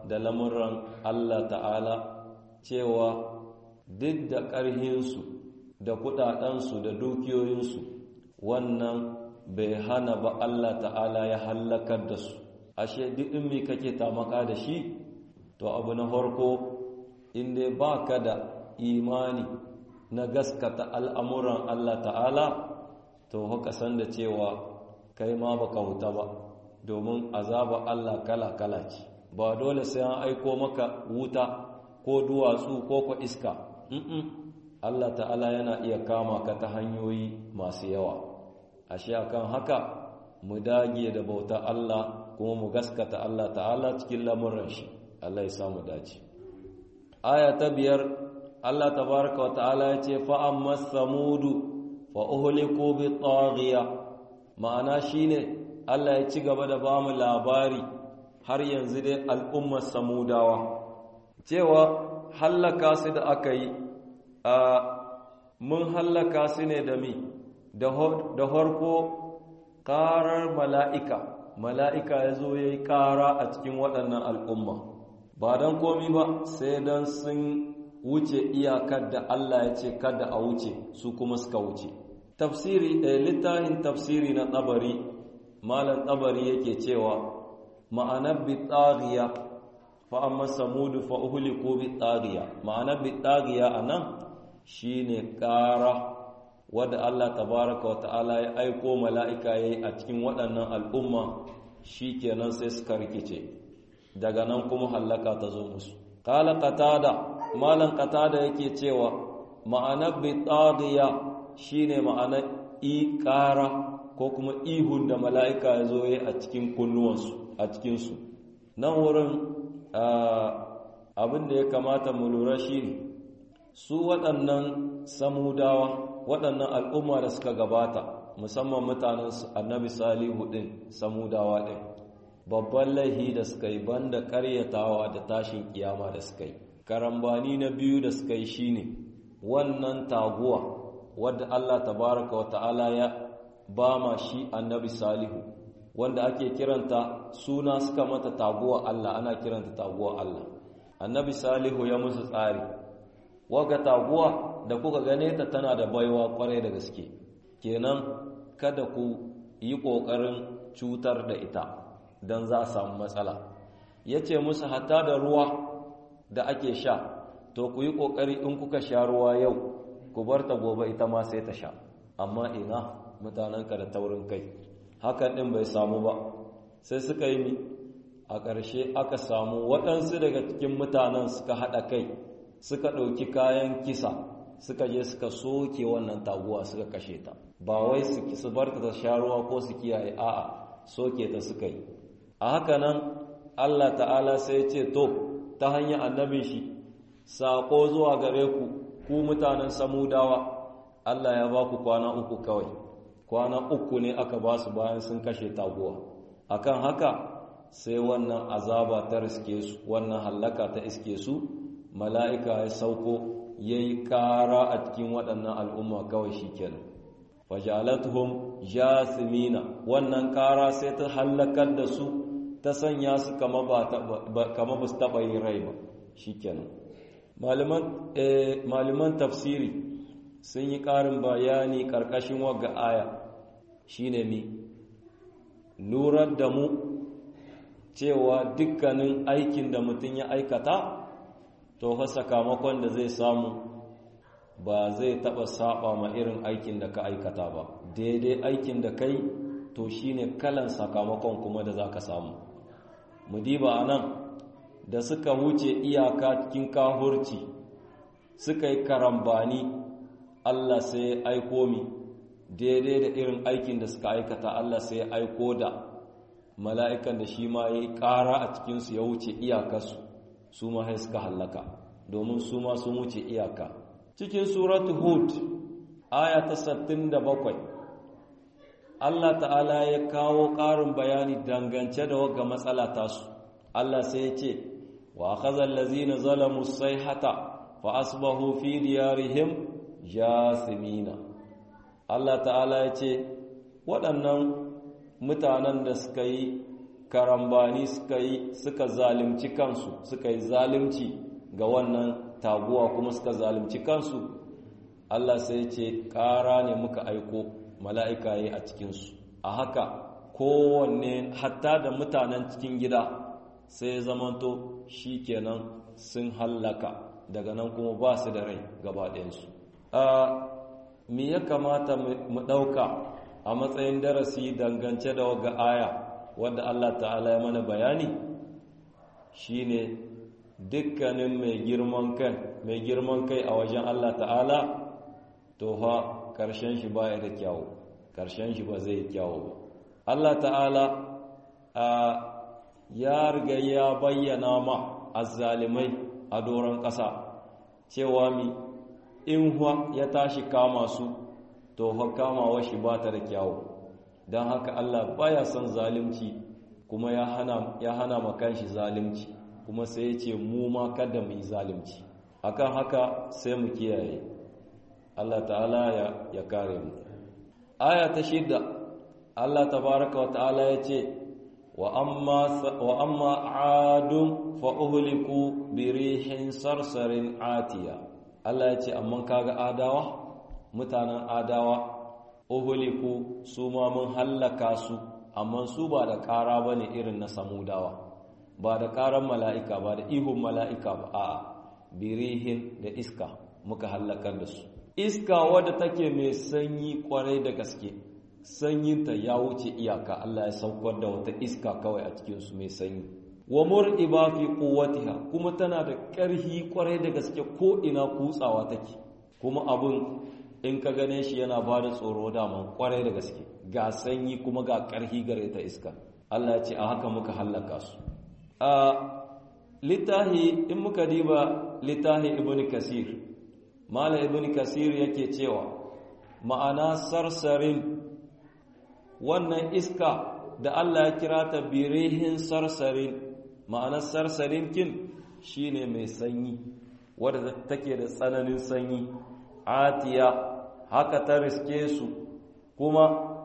da lamuran Allah ta'ala cewa duk da ƙarhinsu da kuɗaɗensu da dukiyoyinsu wannan bai hana ba Allah ta'ala ya hallakar da su. Ashe duk in me kake tamaka da shi, to abu na farko inda ba ka da imani na gaskata al'amuran Allah ta'ala, to haka san da cewa kai ma ba ka huta ba, domin azaba Allah kala-kala ce. Ba dole sai an aiko maka wuta ko duwatsu ko kwa iska. Allah ta'ala yana iya kama ka ta hanyoyi masu yawa. Ashe akan haka mu dage da bauta Allah kuma mu gaskata Allah ta'ala cikin lamuran shi. Allah ya samu dace. Aya ta biyar, Allah tabaraka wa ta'ala ya ce fa amma samudu fa uhliku bi taghiya. Ma'ana shine Allah ya ci gaba da ba mu labari har yanzu dai al'ummar samudawa cewa hallaka su da aka yi a mun hallaka su ne da mi da harko karar mala'ika mala'ika ya zo ya yi kara a cikin waɗannan al'umma ba don komi ba sai don sun wuce iyakar da Allah ya ce kada a wuce su kuma suka wuce. Tafsiri ɗaya littafin tafsiri na tsabari malam tsabari yake cewa ma'anar bitariya fa amma samudu fa uhliku bitariya. Ma'anar bitariya anan shine ƙara wadda Allah tabaraka wa ta'ala ya aiko mala'ika yayi a cikin waɗannan al'umma, shikenan sai suka rikice, daga nan kuma hallaka ta zo musu. Qala qatada, malam qatada yake cewa ma'anar bitariya shine ma'anar iƙara ko kuma ihun da mala'ika ya zo yi a cikin kunnuwansu a cikinsu. Nan wurin abin da ya kamata mu lura shi ne su waɗannan samudawa waɗannan al'umma da suka gabata, musamman mutanen annabi salihu ɗin samudawa ɗin, babban laihi da suka yi banda ƙaryatawa da tashin kiyama da suka yi, karambani na biyu da suka yi shi ne wannan taguwa wadda Allah tabaraka wa ta'ala ya ba ma shi annabi salihu, wanda ake kiranta suna suka mata taguwa Allah, ana kiranta taguwa Allah. Annabi salihu ya musu tsari, waga taguwa da kuka gane ta tana da baiwa kwarai da gaske, kenan kada ku yi ƙoƙarin cutar da ita don za a samu matsala. Ya ce musu hatta da ruwa da ake sha, to ku yi ƙoƙari in kuka sha ruwa yau ku bar ta gobe ita ma sai ta sha. Amma ina mutanenka da taurin kai, hakan ɗin bai samu ba, sai suka yi mi a ƙarshe aka samu waɗansu daga cikin mutanen suka haɗa kai suka ɗauki kayan kisa suka je suka soke wannan taguwa suka kashe ta. Ba wai su bar ta sha ruwa ko su kiyaye, a'a soke ta suka yi. A haka nan Allah ta'ala sai ce to ta hanyar annabin shi saƙo zuwa gare ku ku mutanen samudawa, Allah ya ba ku kwana uku kawai, kwana uku ne aka ba su bayan sun kashe taguwa. Akan haka sai wannan azaba ta riske su, wannan hallaka ta iske su, mala'ika ya sauko ya yi ƙara a cikin waɗannan al'umma kawai shi kenan. Fajalatuhum jasimina, wannan ƙara sai ta hallakar da su, ta sanya su kama ba su taɓa yin rai ba, shi kenan. Malaman tafsiri sun yi ƙarin bayani ƙarƙashin wagga aya shi ne mi lurar da mu cewa dukkanin aikin da mutum ya aikata to fa sakamakon da zai samu ba zai taɓa saba ma irin aikin da ka aikata ba, daidai aikin da kai to shine kalan sakamakon kuma da za ka samu. Mu diba a nan da suka wuce iyaka cikin kahurci suka yi karambani, Allah sai ya aiko mi daidai da irin aikin da suka aikata, Allah sai ya aiko da mala'ikan da shi ma ya yi ƙara a cikinsu ya wuce iyakarsu, su ma sai suka hallaka domin su ma sun wuce iyaka. Cikin suratu Hud aya ta sittin da bakwai Allah ta'ala ya kawo ƙarin bayani dangance da wagga matsala tasu. Allah sai ya ce wa akhadha allazina zalamu sayhata fa asbahu fi diyarihim jasimina. Allah ta'ala ya ce waɗannan mutanen da suka yi karambani suka yi suka zalunci kansu suka yi zalunci ga wannan taguwa kuma suka zalunci kansu Allah sai ce ƙara ne muka aiko mala'ika yi a cikinsu a haka kowanne hatta da mutanen cikin gida sai zamanto shi kenan sun hallaka daga nan kuma ba su da rai gaba ɗayansu me ya kamata mu ɗauka a matsayin darasi dangance da waga aya wadda Allah ta'ala ya mana bayani shine dukkanin mai girman kai mai girman kai a wajen Allah ta'ala to fa karshen shi baya da kyawu karshen shi ba zai kyawu ba Allah ta'ala a ya riga ya bayyana ma azzalimai a doron ƙasa cewa mi in ya tashi kama su to fa kamawa shi ba ta da kyawu don haka Allah baya son zalunci kuma ya hana ya hana makan shi zalunci kuma sai ya ce mu ma kada mu yi zalunci akan haka sai mu kiyaye Allah ta'ala ya, ya kare mu aya ta shida Allah tabaraka wa ta'ala ya ce wa amma wa amma adun fa uhliku bi rihin sarsarin atiya Allah ya ce amma kaga adawa mutanen adawa uhuliku su ma mun hallaka su amma su ba da ƙara ba ne irin na samudawa ba da ƙaran mala'ika ba da ihun mala'ika ba a birihin da iska muka hallakar da su iska wadda take mai sanyi kwarai da gaske sanyinta ya wuce iyaka Allah ya saukar da wata iska kawai a cikinsu mai sanyi wa mur'iba fi quwwatiha kuma tana da ƙarhi kwarai da gaske ko ina kutsawa take kuma abun in ka gane shi yana ba da tsoro daman kwarai da gaske ga sanyi kuma ga ƙarhi gare ta iska Allah ya ce a haka muka hallaka su a littahi in muka diba littahi ibn kasir mala ibn kasir yake cewa ma'ana sarsarin wannan iska da Allah ya kira ta birihin sarsarin ma'anar sarsarin kin shine mai sanyi wadda take da tsananin sanyi atiya haka ta riske su kuma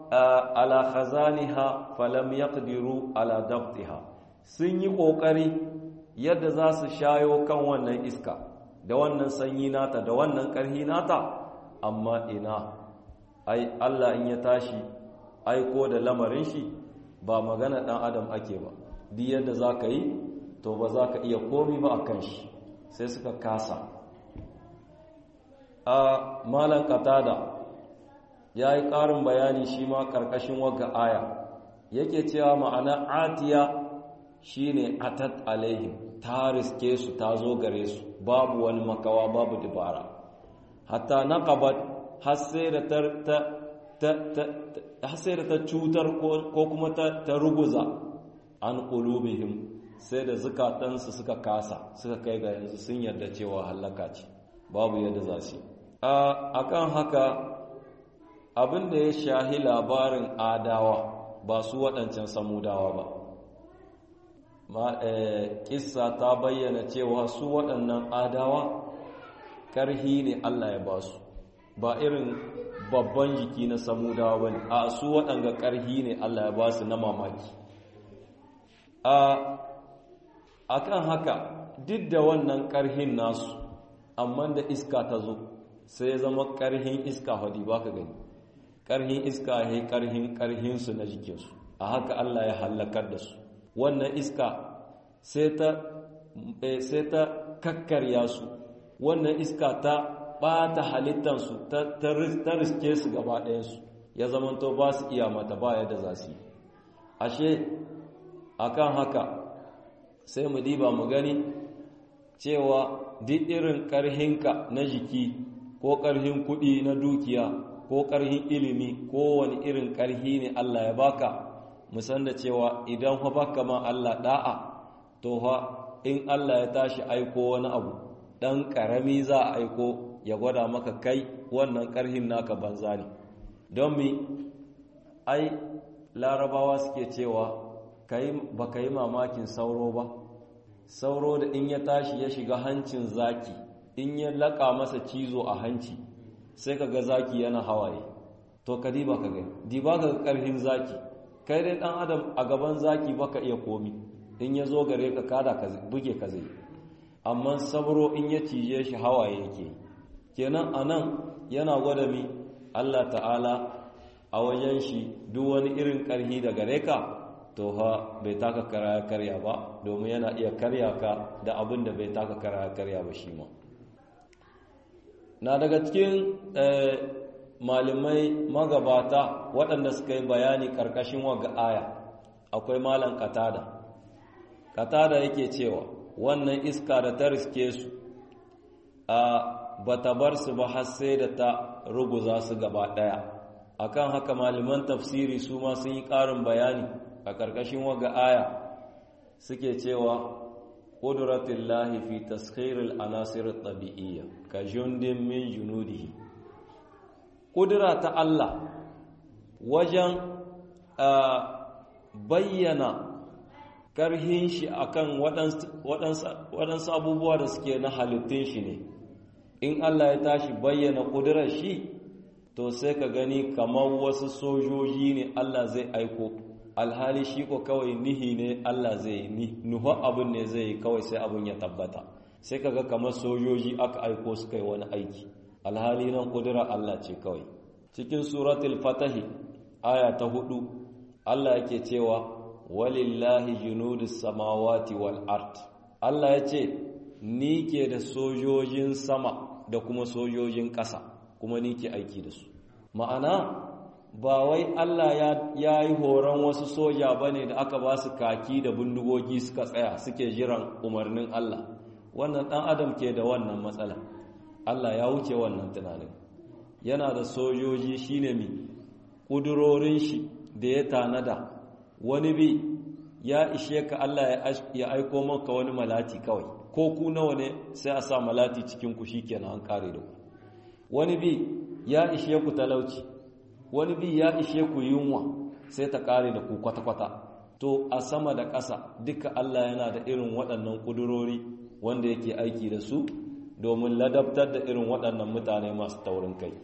ala khazaniha falam yaqdiru ala dabtiha sun yi kokari yadda za su shayo kan wannan iska da wannan sanyi nata da wannan karhi nata amma ina ai Allah in ya tashi aiko da lamarin shi ba magana dan adam ake ba duk yadda zaka yi to ba za ka iya komi ba akan shi sai suka kasa a malan qatada ya yi ƙarin bayani shi ma ƙarƙashin wagga aya yake cewa ma'ana atiya shine atat alaihim ta riske su ta zo gare su babu wani makawa babu dibara hatta naqabat har sai da ta har sai da ta cutar ko kuma ta ruguza an qulubihim sai da zukatansu suka kasa suka kai ga yanzu sun yarda cewa halaka ce babu yadda za su a kan haka abin da ya shahi labarin adawa ba su waɗancan samudawa ba ma kissa ta bayyana cewa su waɗannan adawa ƙarhi ne Allah ya ba su ba irin babban jiki na samudawa ba ne a su waɗanga ƙarhi ne Allah ya ba su na mamaki a kan haka duk da wannan ƙarhin nasu amma da iska ta zo sai ya zama ƙarhin iska hadi ba ka gani ƙarhin iska ya ƙarhin ƙarhinsu na jikinsu a haka Allah ya hallakar da su wannan iska sai ta kakkarya su wannan iska ta ɓata halittansu ta riske su gaba ɗayansu ya zamanto ba su iya mata ba yadda za su yi ashe akan haka sai mu diba mu gani cewa duk irin ƙarhinka na jiki ko ƙarhin kuɗi na dukiya ko ƙarhin ilimi ko wani irin ƙarhi ne Allah ya baka musan da cewa idan fa baka ma Allah da'a to fa in Allah ya tashi aiko wani abu dan ƙarami za a aiko ya gwada maka kai wannan ƙarhin naka banza ne don mi ai larabawa suke cewa kai baka yi mamakin sauro ba sauro da in ya tashi ya shiga hancin zaki in ya laƙa masa cizo a hanci sai kaga zaki yana hawaye to ka diba ka gani diba ka ƙarfin zaki kai dai dan adam a gaban zaki baka iya komi in ya zo gare ka kada ka buge ka zai amma sabro in ya cije shi hawaye yake kenan anan yana gwada mi Allah ta'ala a wajen shi duk wani irin karhi da gare ka to ha bai taka kara karya ba domin yana iya karya ka da abin da bai taka kara karya ba shi ma na daga cikin malamai magabata waɗanda suka yi bayani ƙarƙashin waga aya akwai malam katada katada yake cewa wannan iska da ta riske su a bata bar su ba har sai da ta ruguza su gaba ɗaya akan haka malaman tafsiri su ma sun yi ƙarin bayani a ƙarƙashin waga aya suke cewa ƙudratullahi fi taskhiril anasir tabi'iyya ka jundin min junudihi ƙudura ta Allah wajen bayyana ƙarhin shi akan waɗansu abubuwa da suke na halittun shi ne in Allah ya tashi bayyana ƙudurar shi to sai ka gani kamar wasu sojoji ne Allah zai aiko alhali shi ko kawai nihi ne Allah zai yi nuhu abin ne zai yi kawai sai abin ya tabbata sai ka ga kamar sojoji aka aiko su kai wani aiki alhali nan ƙudura Allah ce kawai cikin suratul fatahi aya ta hudu Allah yake cewa walillahi junudus samawati wal ard Allah ya ce ni ke da sojojin sama da kuma sojojin ƙasa kuma ni ke aiki da su ma'ana ba wai Allah ya yi horon wasu soja bane da aka ba su kaki da bindigogi suka tsaya suke jiran umarnin Allah wannan dan adam ke da wannan matsala Allah ya wuce wannan tunanin yana da sojoji shine mi kudurorin shi da ya tanada wani bi ya ishe ka Allah ya aiko maka wani malati kawai ko ku nawa ne sai a sa malati cikin ku shikenan an kare da ku wani bi ya ishe ku talauci wani bi ya ishe ku yunwa sai ta kare da ku kwata-kwata to a sama da ƙasa duka Allah yana da irin waɗannan kudurori wanda yake aiki da su domin ladabtar da irin waɗannan mutane masu taurin kai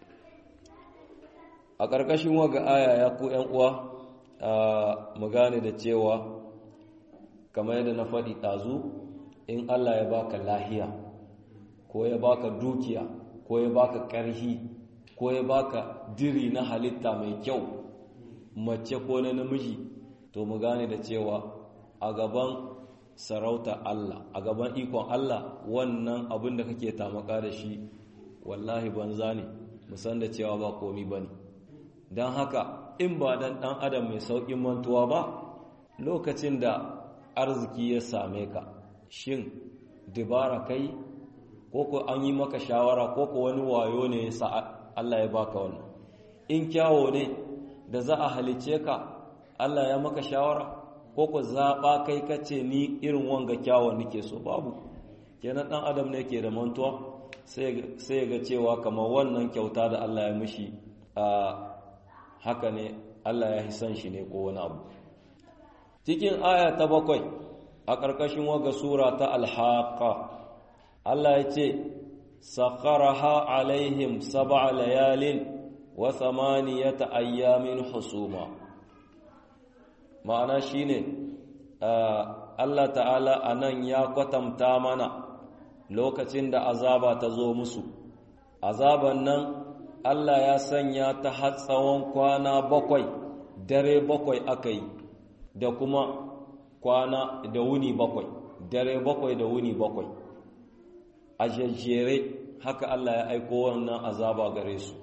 a ƙarƙashin waga aya ya ku ‘yan uwa mu gane da cewa kamar yadda na faɗi ɗazu in Allah ya baka lahiya ko ya baka dukiya ko ya baka ƙarhi ko ya baka diri na halitta mai kyau mace ko na namiji to mu gane da cewa a gaban sarauta Allah a gaban ikon Allah wannan abin da kake tamaka da shi wallahi banza ne musan da cewa ba komi bane don haka in ba dan dan adam mai saukin mantuwa ba lokacin da arziki ya same ka shin dibara kai ko ko an yi maka shawara ko ko wani wayo ne sa Allah ya baka wannan in kyawo ne da za a halice ka Allah ya maka shawara ko ko zaɓa kai kace ni irin wanga kyawon nake so babu kenan ɗan adam ne ke da mantuwa sai ga cewa kamar wannan kyauta da Allah ya mishi a haka ne Allah ya san shi ne ko wani abu cikin aya ta bakwai a ƙarƙashin waga sura ta alhaqa Allah ya ce sakharaha alaihim sab'a layalin wa thamaniyata ayyamin husuma ma'ana shine Allah ta'ala anan ya kwatanta mana lokacin da azaba ta zo musu azaban nan Allah ya sanya ta har tsawon kwana bakwai dare bakwai akai da kuma kwana da wuni bakwai dare bakwai da wuni bakwai a jejjere haka Allah ya aiko wannan azaba gare su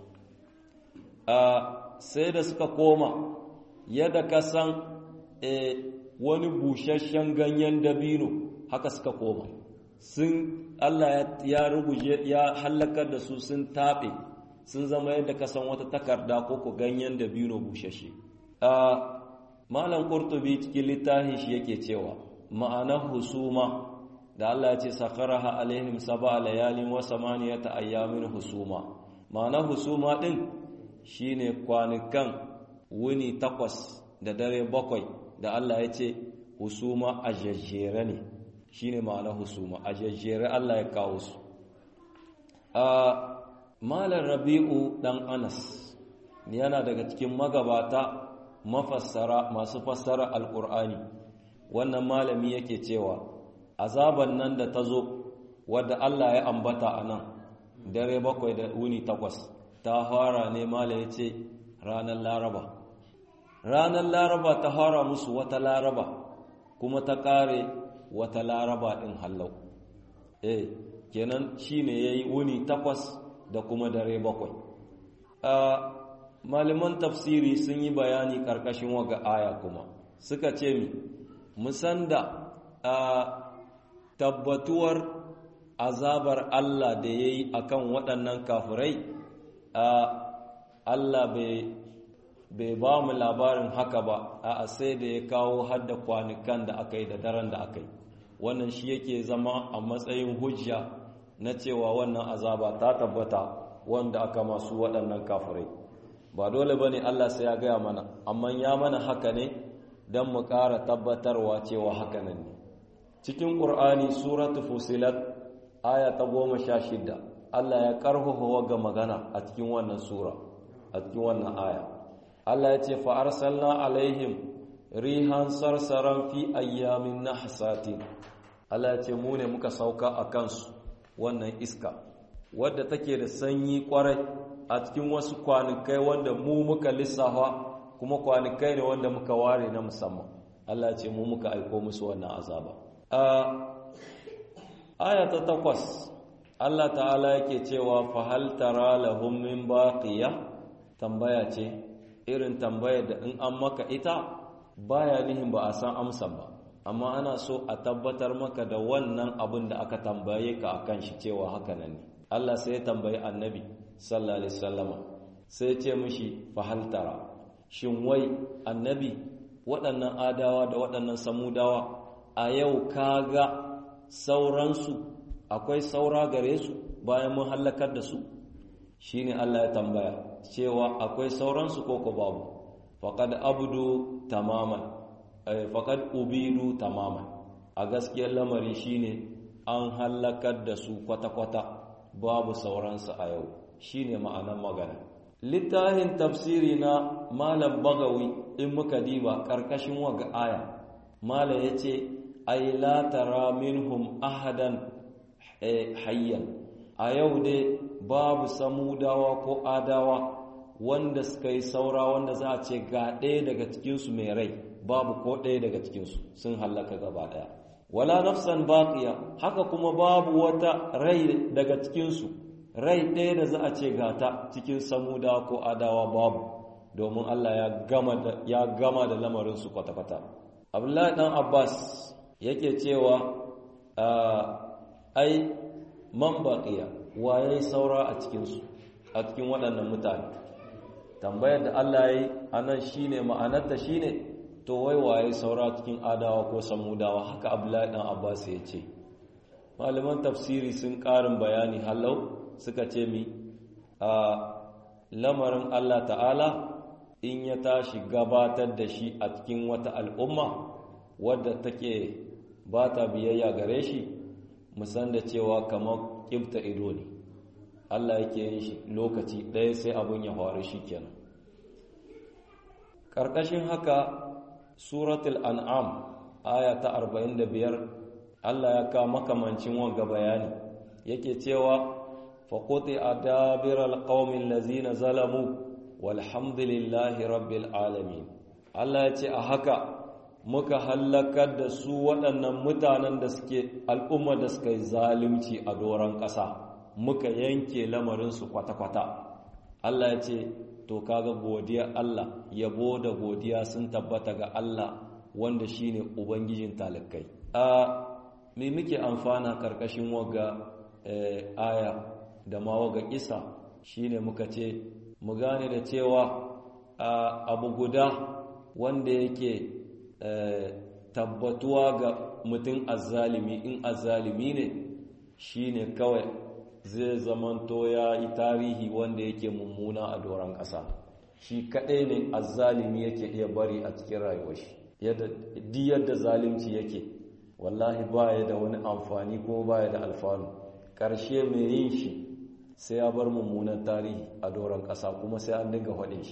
sai da suka koma yadda ka san wani busasshen ganyen dabino haka suka koma sun Allah ya ruguje ya halakar da su sun taɓe sun zama yadda ka san wata takarda ko ko ganyen dabino busasshe malam qurtubi cikin littafin shi yake cewa ma'anar husuma da Allah ya ce sakharaha alaihim sab'a layalin wa samaniyata ayyamin husuma ma'anar husuma din shine kwanukan wuni takwas da dare bakwai da Allah ya ce husuma a jejjere ne shine ma'anar husuma a jejjere Allah ya kawo su a malar rabi'u dan Anas yana daga cikin magabata mafassara masu fassara alqur'ani wannan malami yake cewa azaban nan da tazo wadda Allah ya ambata anan dare bakwai da wuni takwas ta fara ne mala yace ranar laraba ranar laraba ta fara musu wata laraba kuma ta kare wata laraba din hallau eh kenan shine yayi wuni takwas da kuma dare bakwai a malaman tafsiri sun yi bayani karkashin waga aya kuma suka ce mi musanda a tabbatuwar azabar Allah da yayi akan waɗannan kafirai a Allah bai bai ba mu labarin haka ba a sai da ya kawo hadda kwanukan da aka yi da daren da aka yi wannan shi yake zama a matsayin hujja na cewa wannan azaba ta tabbata wanda aka masu waɗannan kafirai ba dole bane Allah sai ya gaya mana amma ya mana haka ne don mu ƙara tabbatarwa cewa haka nan ne cikin ƙur'ani suratu fusilat aya ta goma sha shida Allah ya ƙarfafa ga magana a cikin wannan sura a cikin wannan aya Allah ya ce fa arsalna alaihim rihan sarsaran fi ayyamin nahsatin Allah ya ce mu ne muka sauka a kansu wannan iska wadda take da sanyi kwarai a cikin wasu kwanukai wanda mu muka lissafa kuma kwanukai ne wanda muka ware na musamman Allah ya ce mu muka aiko musu wannan azaba a aya ta takwas Allah ta'ala yake cewa fa hal tara lahum min baqiya tambaya ce irin tambayar da in an maka ita baya nihin ba a san amsa ba amma ana so a tabbatar maka da wannan abin da aka tambaye ka akan shi cewa haka nan ne Allah sai ya tambayi annabi sallallahu alaihi wasallama sai ya ce mishi fa hal tara shin wai annabi waɗannan adawa da waɗannan samudawa a yau kaga sauransu akwai saura gare su bayan mun halakar da su shine Allah ya tambaya cewa akwai sauransu ko ko babu faqad abdu tamaman eh faqad ubidu tamaman a gaskiyar lamari shine an halakar da su kwata-kwata babu sauransu a yau shine ma'anar magana littafin tafsiri na malam bagawi in muka diba karkashin waga aya malam yace ay la tara minhum ahadan hayyan a yau dai babu samudawa ko adawa wanda suka yi saura wanda za a ce ga ɗaya daga cikinsu mai rai babu ko ɗaya daga cikinsu sun hallaka gaba ɗaya wala nafsan baqiya haka kuma babu wata rai daga cikinsu rai ɗaya da za a ce gata cikin samudawa ko adawa babu domin Allah ya gama da ya gama da lamarin su kwata-kwata Abdullahi dan Abbas yake cewa ai man baqiya waye saura a cikinsu a cikin waɗannan mutane tambayar da Allah ya yi a nan shi ne ma'anarta shi ne to wai waye saura cikin adawa ko samudawa haka Abdullahi ɗan Abbas ya ce malaman tafsiri sun ƙarin bayani hallau suka ce mi a lamarin Allah ta'ala in ya tashi gabatar da shi a cikin wata al'umma wadda take ba ta biyayya gare shi musan da cewa kamar ƙibta ido ne Allah yake yin shi lokaci ɗaya sai abun ya faru shi kenan ƙarƙashin haka suratul an'am aya ta arba'in da biyar Allah ya ka makamancin wanga bayani yake cewa faquti adabiral qaumin lazina zalamu walhamdulillahi rabbil alamin Allah ya ce a haka muka hallakar da su waɗannan mutanen da suke al'umma da suka yi zalunci a doron ƙasa muka yanke lamarinsu kwata-kwata Allah ya ce to kaga godiya Allah yabo da godiya sun tabbata ga Allah wanda shine ubangijin talikai a me muke amfana karkashin waga aya da ma waga isa shine muka ce mu gane da cewa abu guda wanda yake tabbatuwa ga mutum azzalimi in azzalimi ne shine kawai zai zamanto ya yi tarihi wanda yake mummuna a doron ƙasa shi kaɗai ne azzalimi yake iya bari a cikin rayuwar shi di yadda zalimci yake wallahi baya da wani amfani ko baya da alfanu ƙarshe mai yin shi sai ya bar mummunan tarihi a doron ƙasa kuma sai an dinga faɗin shi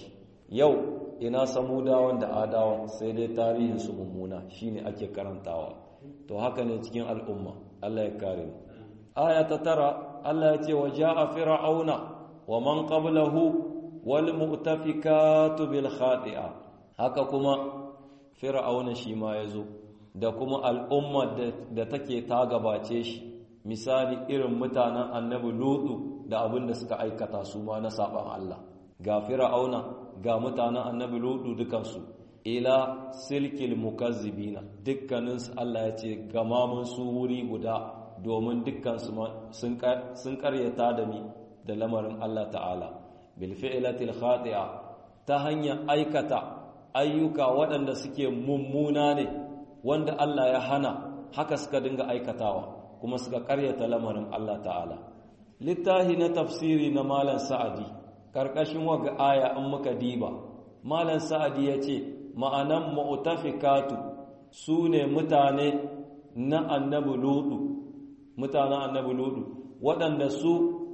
yau ina samudawan da adawan sai dai tarihin su mummuna shine ake karantawa. To haka ne cikin al'umma. Allah ya kare mu. Aya ta tara Allah ya ce wa ja'a fir'auna wa man qablahu wal mu'tafikatu bil khati'a. Haka kuma fir'auna shi ma yazo da kuma al'umma da take ta gabace shi, misali irin mutanen annabi Lutu da abin da suka aikata su ma na saban Allah. Ga fir'auna ga mutanen annabi Lutu dukansu ila silkil mukazzibina, dukkaninsu Allah ya ce gamamun su wuri guda, domin dukkansu sun karyata da ni da lamarin Allah ta'ala bil fi'latil khati'a, ta hanyar aikata ayyuka waɗanda suke mummuna ne wanda Allah ya hana, haka suka dinga aikatawa kuma suka karyata lamarin Allah ta'ala. Littahi na tafsiri na Malam Sa'adi karkashin waga aya in muka diba, Malam Sa'adi ya ce ma'anan mu'tafikatu su ne mutane na annabi Lutu, mutanen annabi Lutu waɗanda su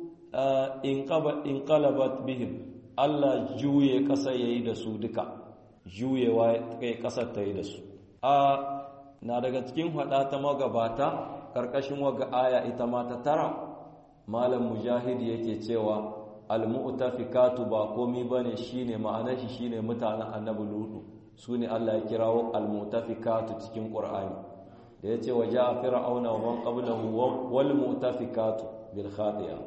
in qalabat bihim, Allah juye ƙasa yayi da su duka, juyewa kai ƙasar ta yi da su. A na daga cikin hada ta magabata karkashin waga aya ita ma ta tara, Malam Mujahid yake cewa al-mu'tafikatu ba komi bane, shine ma'anar shi shine mutanen annabi Lutu, su ne Allah ya kirawo al-mu'tafikatu cikin Qur'ani da yace wa ja'a fir'auna wa man qablahu wal mu'tafikatu bil khati'a.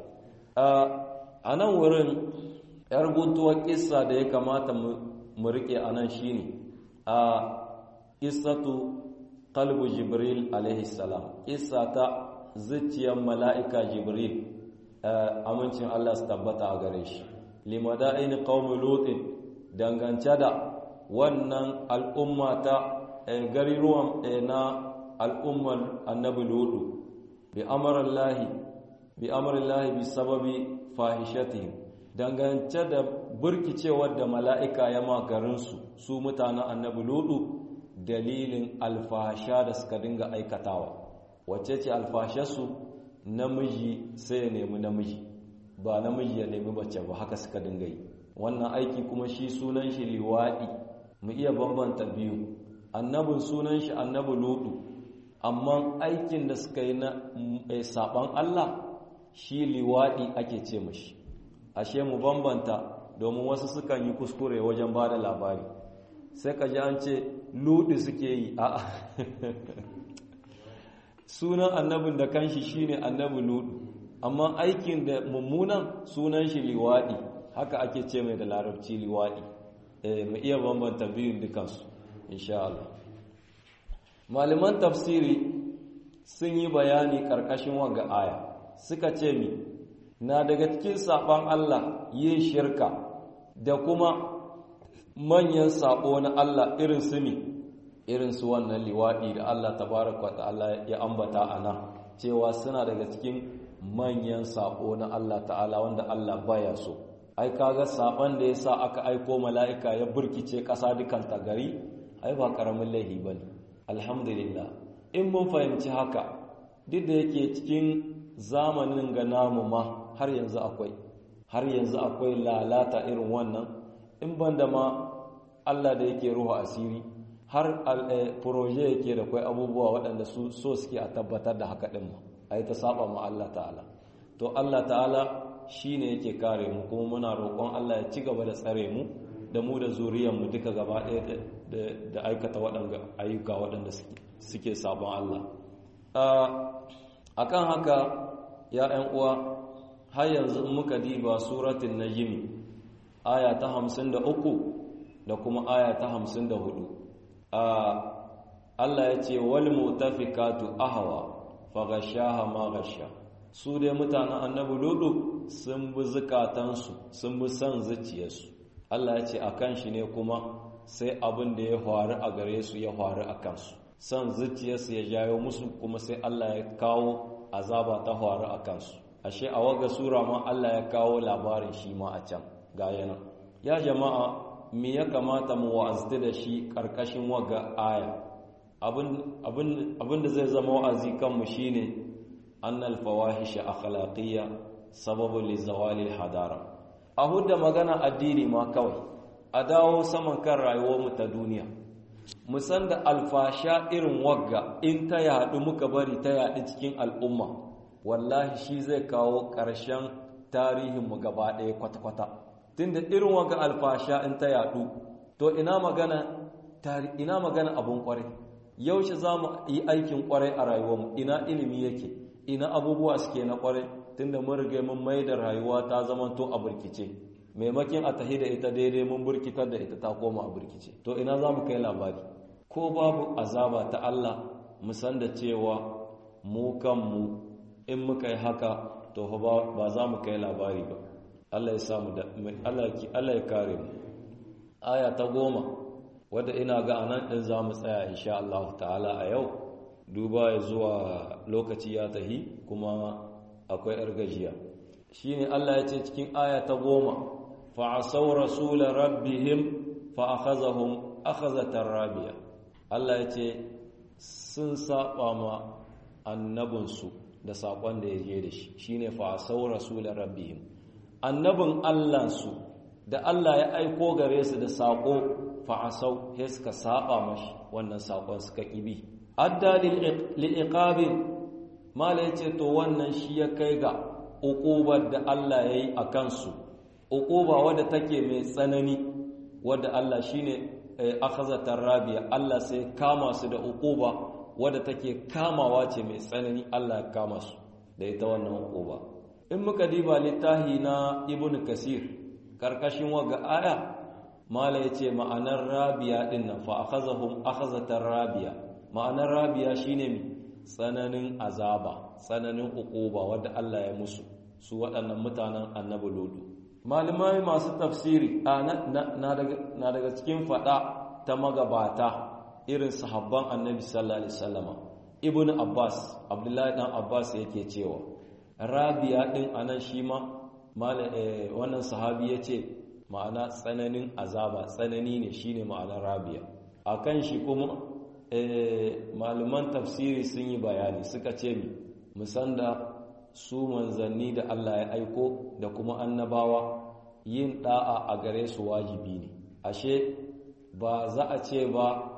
A nan wurin yar guntuwar kissa da ya kamata mu rike anan shine a qissatu qalbu Jibril alaihi salam, kissa ta zuciyar mala'ika Jibril, amincin Allah su tabbata a gare shi, limadaini qaumi lutin, dangance da wannan al'umma ta gariruwan na al'ummar annabi Lutu, bi amrillahi bi amrillahi bi sababi fahishatihim, dangance da burkicewar da mala'ika ya ma garinsu su mutanen annabi Lutu dalilin alfasha da suka dinga aikatawa. Wacce ce alfasharsu? Namiji sai ya nemi namiji, ba namiji ya nemi mace ba, haka suka dinga yi. Wannan aiki kuma shi sunan shi liwaɗi. Mu iya bambanta biyu, annabin sunan shi annabi Lutu, amma aikin da suka yi na saban Allah shi liwaɗi ake ce mashi. Ashe mu bambanta, domin wasu sukan yi kuskure wajen ba da labari, sai ka ji an ce Lutu suke yi. A'a sunan annabin da kanshi shine annabi Lutu, amma aikin da mummunan sunan shi liwaɗi, haka ake ce mai da larabci liwaɗi. Eh, mu iya bambanta biyun dukansu insha Allah. Malaman tafsiri sun yi bayani karkashin wanga aya, suka ce mi na daga cikin saban Allah yin shirka da kuma manyan sabo na Allah irin su mi irin su wannan liwaɗi da Allah tabaraka wa ta'ala ya ambata ana cewa suna daga cikin manyan sabo na Allah ta'ala wanda Allah baya so. Ai kaga saban da yasa aka aiko mala'ika ya burkice ƙasa dukan ta gari, ai ba karamin laifi bane. Alhamdulillah in mun fahimci haka, duk da yake cikin zamanin ga namu ma har yanzu akwai har yanzu akwai lalata irin wannan, in banda ma Allah da yake ruhu asiri, har proje yake da kai abubuwa waɗanda su so suke a tabbatar da haka ɗin ma ai ta saba ma Allah ta'ala. To Allah ta'ala shi ne yake kare mu, kuma muna roƙon Allah ya ci gaba da tsare mu da mu da zuriyarmu duka gaba ɗaya da aikata waɗanda ayyuka waɗanda suke sabon Allah. A kan haka ya ‘yan uwa, har yanzu muka diba suratun najimi aya ta hamsin da uku da kuma aya ta hamsin da hudu. Allah ya ce wal mutafikatu ahawa fa gashaha ma gasha. Su dai mutanen annabi Lutu sun bi zukatansu, sun bi son zuciyarsu. Allah ya ce a kan shi ne kuma sai abin da ya faru a gare su ya faru a kansu. Son zuciyarsu ya jayo musu, kuma sai Allah ya kawo azaba ta faru a kansu. Ashe a waga sura ma Allah ya kawo labarin shi ma a can ga yana. Ya jama'a, me ya kamata mu wa'azti da shi karkashin waga aya? Abin abin da zai zama wa'azi kanmu shine أن الفواحش أخلاقية سبب لزوال الحضارة. أهود مغانا الديني ما كوي a dawo saman kan rayuwarmu ta duniya mu san da alfasha irin wagga in ta yaɗu muka bari ta yaɗu cikin al'umma wallahi shi zai kawo ƙarshen tarihinmu gaba ɗaya kwata-kwata tunda irin wagga alfasha in ta yaɗu to ina magana ina magana abun ƙwarai yaushe za mu yi aikin ƙwarai a rayuwarmu ina ilimi yake ina abubuwa suke na ƙwarai tunda mun riga mun mai da rayuwa ta zamanto a burkice maimakin a tahi da ita daidai mun burkitar da ita ta koma a burkice to ina za mu kai labari ko babu azaba ta Allah mu san da cewa mu kanmu in muka yi haka to ba za mu kai labari ba Allah ya samu da Allah ya kare mu aya ta goma wadda ina ga anan din za mu tsaya insha Allah ta'ala a yau duba ya zuwa lokaci ya tahi kuma akwai yar gajiya shine Allah ya ce cikin aya ta goma fa'asaw rasul rabbihim fa akhazahum akhazatan rabiya Allah ya ce sun saba ma annabinsu da sakon da ya je da shi shine fa'asaw rasul rabbihim annabin Allahnsu da Allah ya aiko gare su da sako fa'asau sai suka saba mashi wannan sakon suka kibi adda lil iqabi mala yace to wannan shi ya kai ga uqubar da Allah yayi akan su uquba wadda take mai tsanani wadda Allah shine akhazatar rabiya Allah sai kama su da uquba wadda take kamawa ce mai tsanani Allah ya kama su da ita wannan uquba in muka diba littahi na ibnu kasir karkashin waga aya mala yace ma'anar rabiya din nan fa akhazahum akhazatar rabiya ma'anar rabiya shine mi tsananin azaba tsananin uquba wanda Allah ya musu su waɗannan mutanen annabi ludu malamai masu tafsiri na daga na daga cikin fada ta magabata irin sahabban annabi sallallahu alaihi wasallama ibnu abbas abdullahi dan abbas yake cewa rabiya din anan shi ma wannan sahabi yace ma'ana tsananin azaba tsanani ne shine ma'anar rabiya akan shi kuma malaman tafsiri sun yi bayani suka ce mi musanda su manzanni da Allah ya aiko da kuma annabawa yin da'a a gare su wajibi ne ashe ba za a ce ba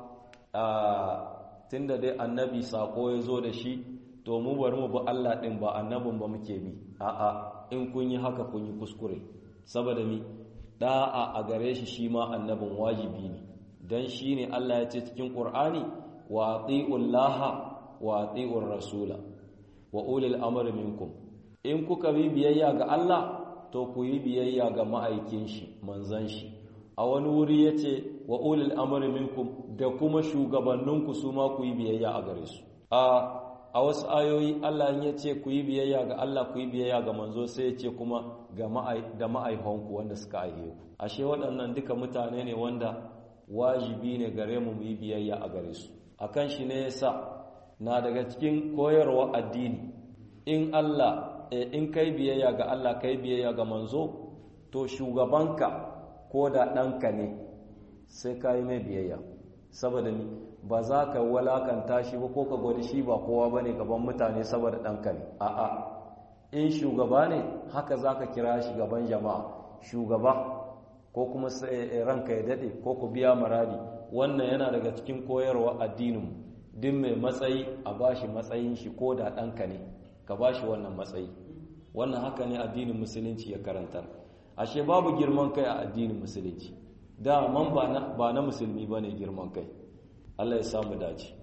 tunda dai annabi sako ya zo da shi to mu bari mu bi Allah din ba annabin ba muke bi a'a in kun yi haka kun yi kuskure saboda mi da'a a gare shi shi ma annabin wajibi ne dan shine Allah ya ce cikin Qur'ani wa atiullaha wa atiur rasula wa ulil amri minkum in kuka bi biyayya ga Allah to ku yi biyayya ga ma'aikin shi manzon shi a wani wuri yace wa ulil amri minkum da kuma shugabanninku su ma ku yi biyayya a gare su a a wasu ayoyi Allah ya ce ku yi biyayya ga Allah ku yi biyayya ga manzo sai ya ce kuma ga da ma'aikanku wanda suka aihe ku ashe waɗannan duka mutane ne wanda wajibi ne gare mu mu yi biyayya a gare su akan shi ne yasa na daga cikin koyarwa addini in Allah in kai biyayya ga Allah kai biyayya ga manzo to shugabanka ko da ɗanka ne sai ka yi mai biyayya saboda ni ba za ka walakanta shi ba ko ka gwada shi ba kowa ba ne gaban mutane saboda ɗanka ne a'a in shugaba ne haka za ka kira shi gaban jama'a shugaba ko kuma ranka ya daɗe ko ku biya maradi wannan yana daga cikin koyarwa addinin din mai matsayi a bashi matsayin shi ko da ɗanka ne ka bashi wannan matsayi wannan haka ne addinin musulunci ya karantar ashe babu girman kai a addinin musulunci da man ba na musulmi ba ne girman kai Allah ya samu dace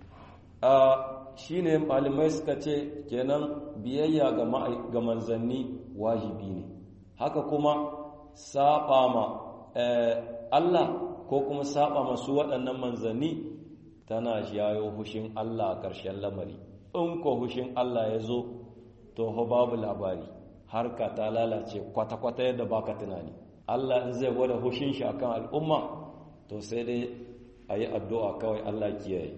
a shine malamai suka ce kenan biyayya ga ga manzanni wajibi ne haka kuma saba ma Allah ko kuma saba masu waɗannan manzanni tana yayo hushin Allah a ƙarshen lamari in ko hushin Allah ya zo to ho babu labari harka ta lalace kwata-kwata yadda baka tunani Allah in zai gwada hushin shi akan al'umma to sai dai a yi addu'a kawai Allah kiyaye.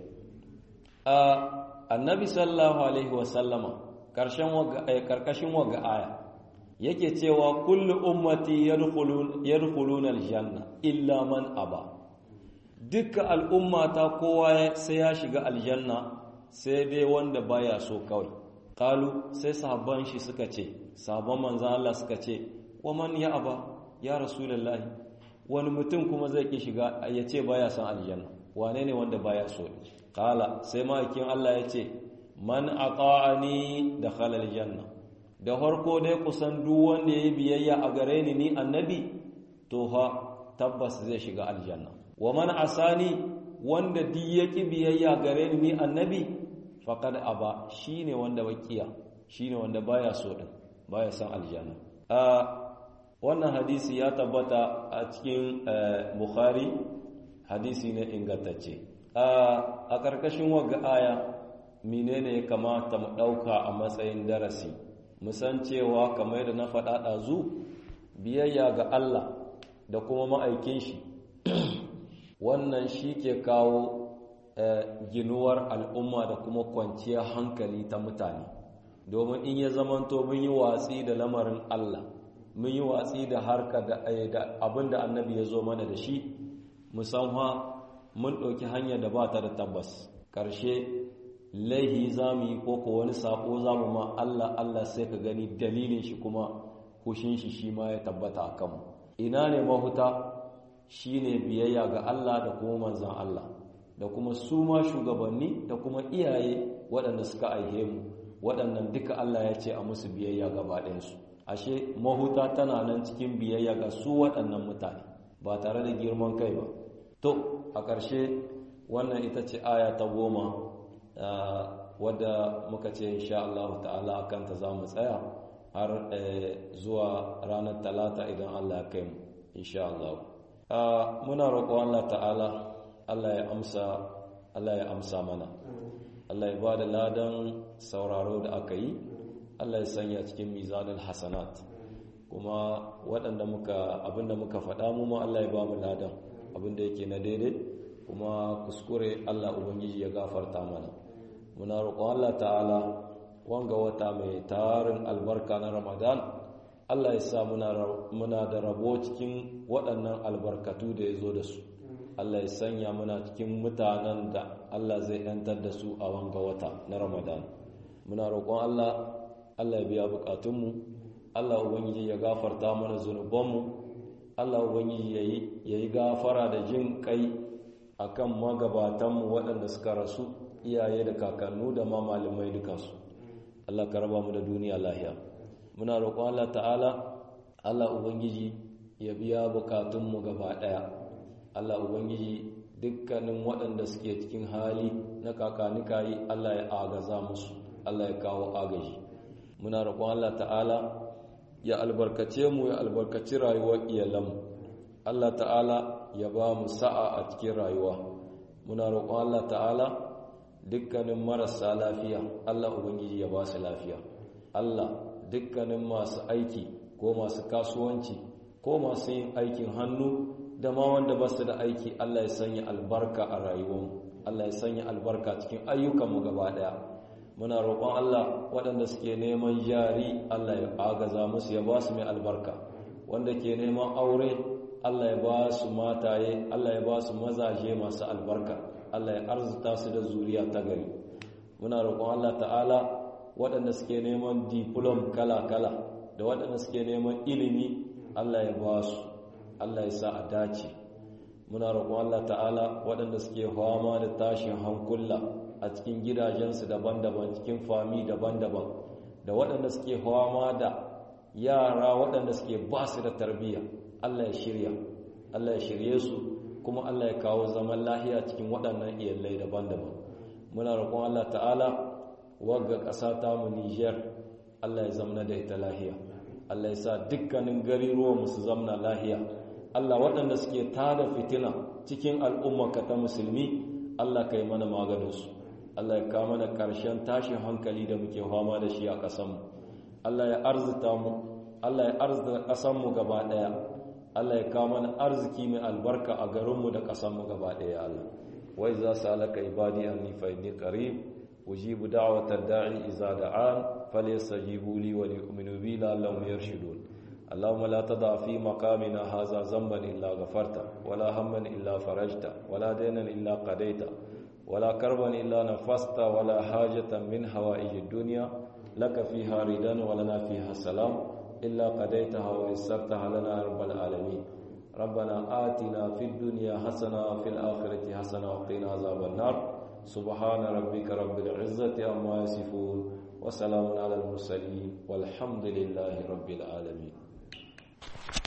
A annabi sallallahu Alaihi wasallama ƙarƙashin waga aya yake cewa kullu ummati yadkhuluna aljanna illa man aba dukkan al'umma ta kowa sai ya shiga aljanna sai dai wanda baya so kawai qalu sai sahabban shi suka ce sahabban manzon Allah suka ce wa man ya aba ya rasulullahi wani mutum kuma zai ki shiga ya ce baya son aljanna wane ne wanda baya so qala sai ma'aikin Allah ya ce man ata'ani dakhala aljanna da farko dai kusan duk wanda yayi biyayya a gare ni ni annabi to ha tabbas zai shiga aljanna wa man asani wanda duk yaki biyayya gare ni ni annabi faqad aba shine wanda bakiya shine wanda baya so din baya san aljanna a wannan hadisi ya tabbata a cikin Bukhari hadisi ne ingantacce a karkashin wagga aya menene ya kamata mu dauka a matsayin darasi musan cewa kamar da na faɗa ɗazu biyayya ga Allah da kuma ma'aikin shi wannan shi ke kawo ginuwar al'umma da kuma kwanciyar hankali ta mutane domin in ya zamanto mun yi watsi da lamarin Allah mun yi watsi da harka da abin da annabi ya zo mana da shi musamman mun ɗauki hanyar da ba ta da tabbas ƙarshe laihi za mu yi koko wani saƙo za mu ma Allah Allah sai ka gani dalilin shi kuma hushin shi shi ma ya tabbata a kanmu ina ne mahuta shi ne biyayya ga Allah da kuma manzan Allah da kuma su ma shugabanni da kuma iyaye waɗanda suka aihe mu waɗannan duka Allah ya ce a musu biyayya gaba ɗayansu ashe mahuta tana nan cikin biyayya ga su waɗannan mutane ba tare da girman kai ba to a ƙarshe wannan ita ce aya ta goma wadda muka ce insha Allah ta'ala akan ta za mu tsaya har zuwa ranar talata idan Allah ya kai mu insha Allah muna roƙo Allah ta'ala Allah ya amsa Allah ya amsa mana Allah ya ba da ladan sauraro da aka yi Allah ya sanya cikin mizanul hasanat kuma waɗanda muka abinda muka faɗa mu ma Allah ya ba mu ladan abinda yake na daidai kuma kuskure Allah ubangiji ya gafarta mana muna roƙon Allah ta'ala wanga wata mai tarin albarka na Ramadan Allah ya sa muna muna da rabo cikin waɗannan albarkatu da ya zo da su Allah ya sanya muna cikin mutanen da Allah zai yantar da su a wanga wata na Ramadan muna roƙon Allah Allah ya biya bukatunmu Allah ubangiji ya gafarta mana zunubanmu Allah ubangiji yayi yayi gafara da jin kai akan magabatanmu waɗanda suka rasu iyaye da kakannu da ma malamai dukansu Allah ka raba mu da duniya lahiya muna roƙon Allah ta'ala Allah ubangiji ya biya bukatunmu gaba ɗaya Allah ubangiji dukkanin waɗanda suke cikin hali na kakanika yi Allah ya agaza musu Allah ya kawo agaji muna roƙon Allah ta'ala ya albarkace mu ya albarkaci rayuwar iyalanmu Allah ta'ala ya ba mu sa'a a cikin rayuwa muna roƙon Allah ta'ala dukkanin marasa lafiya Allah ubangiji ya ba su lafiya Allah dukkanin masu aiki ko masu kasuwanci ko masu yin aikin hannu da ma wanda ba su da aiki Allah ya sanya albarka a rayuwarmu Allah ya sanya albarka cikin ayyukanmu gaba daya muna roƙon Allah waɗanda suke neman jari Allah ya agaza musu ya ba su mai albarka wanda ke neman aure Allah ya ba su mataye Allah ya ba su mazaje masu albarka Allah ya arzuta su da zuriya ta gari muna roƙon Allah ta'ala waɗanda suke neman diplom kala-kala da waɗanda suke neman ilimi Allah ya ba su Allah ya sa a dace muna roƙon Allah ta'ala waɗanda suke fama da tashin hankula a cikin gidajensu daban-daban cikin fami daban-daban da waɗanda suke fama da yara waɗanda suke ba su da tarbiyya Allah ya shirya Allah ya shirye su kuma Allah ya kawo zaman lahiya cikin waɗannan iyalai daban-daban muna roƙon Allah ta'ala wagga ƙasa ta mu Niger Allah ya zamna da ita lahiya Allah ya sa dukkanin garuruwan su zamna lahiya Allah waɗanda suke tada fitina cikin al'ummarka ta musulmi Allah kai mana maganin su Allah ya kawo mana ƙarshen tashin hankali da muke fama da shi a ƙasarmu Allah ya arzuta mu Allah ya arzuta ƙasarmu gaba ɗaya Allah ya kawo mana arziki mai albarka a garinmu da ƙasarmu gaba ɗaya Allah wai za su halaka ibadi anni fa inni qarib ujibu da'watad da'i idza da'an falyastajibu li wa liyu'minu bi la'allahum yarshudun اللهم لا تضع في مقامنا هذا ذنبا إلا غفرته ولا هما إلا فرجته ولا دينا إلا قضيته ولا كربا إلا نفست ولا حاجة من حوائج الدنيا لك فيها رضا ولنا فيها السلام إلا قضيتها ويسرتها لنا رب العالمين ربنا آتنا في الدنيا حسنة وفي الآخرة حسنة وقنا عذاب النار سبحان ربك رب العزة عما يصفون وسلام على المرسلين والحمد لله رب العالمين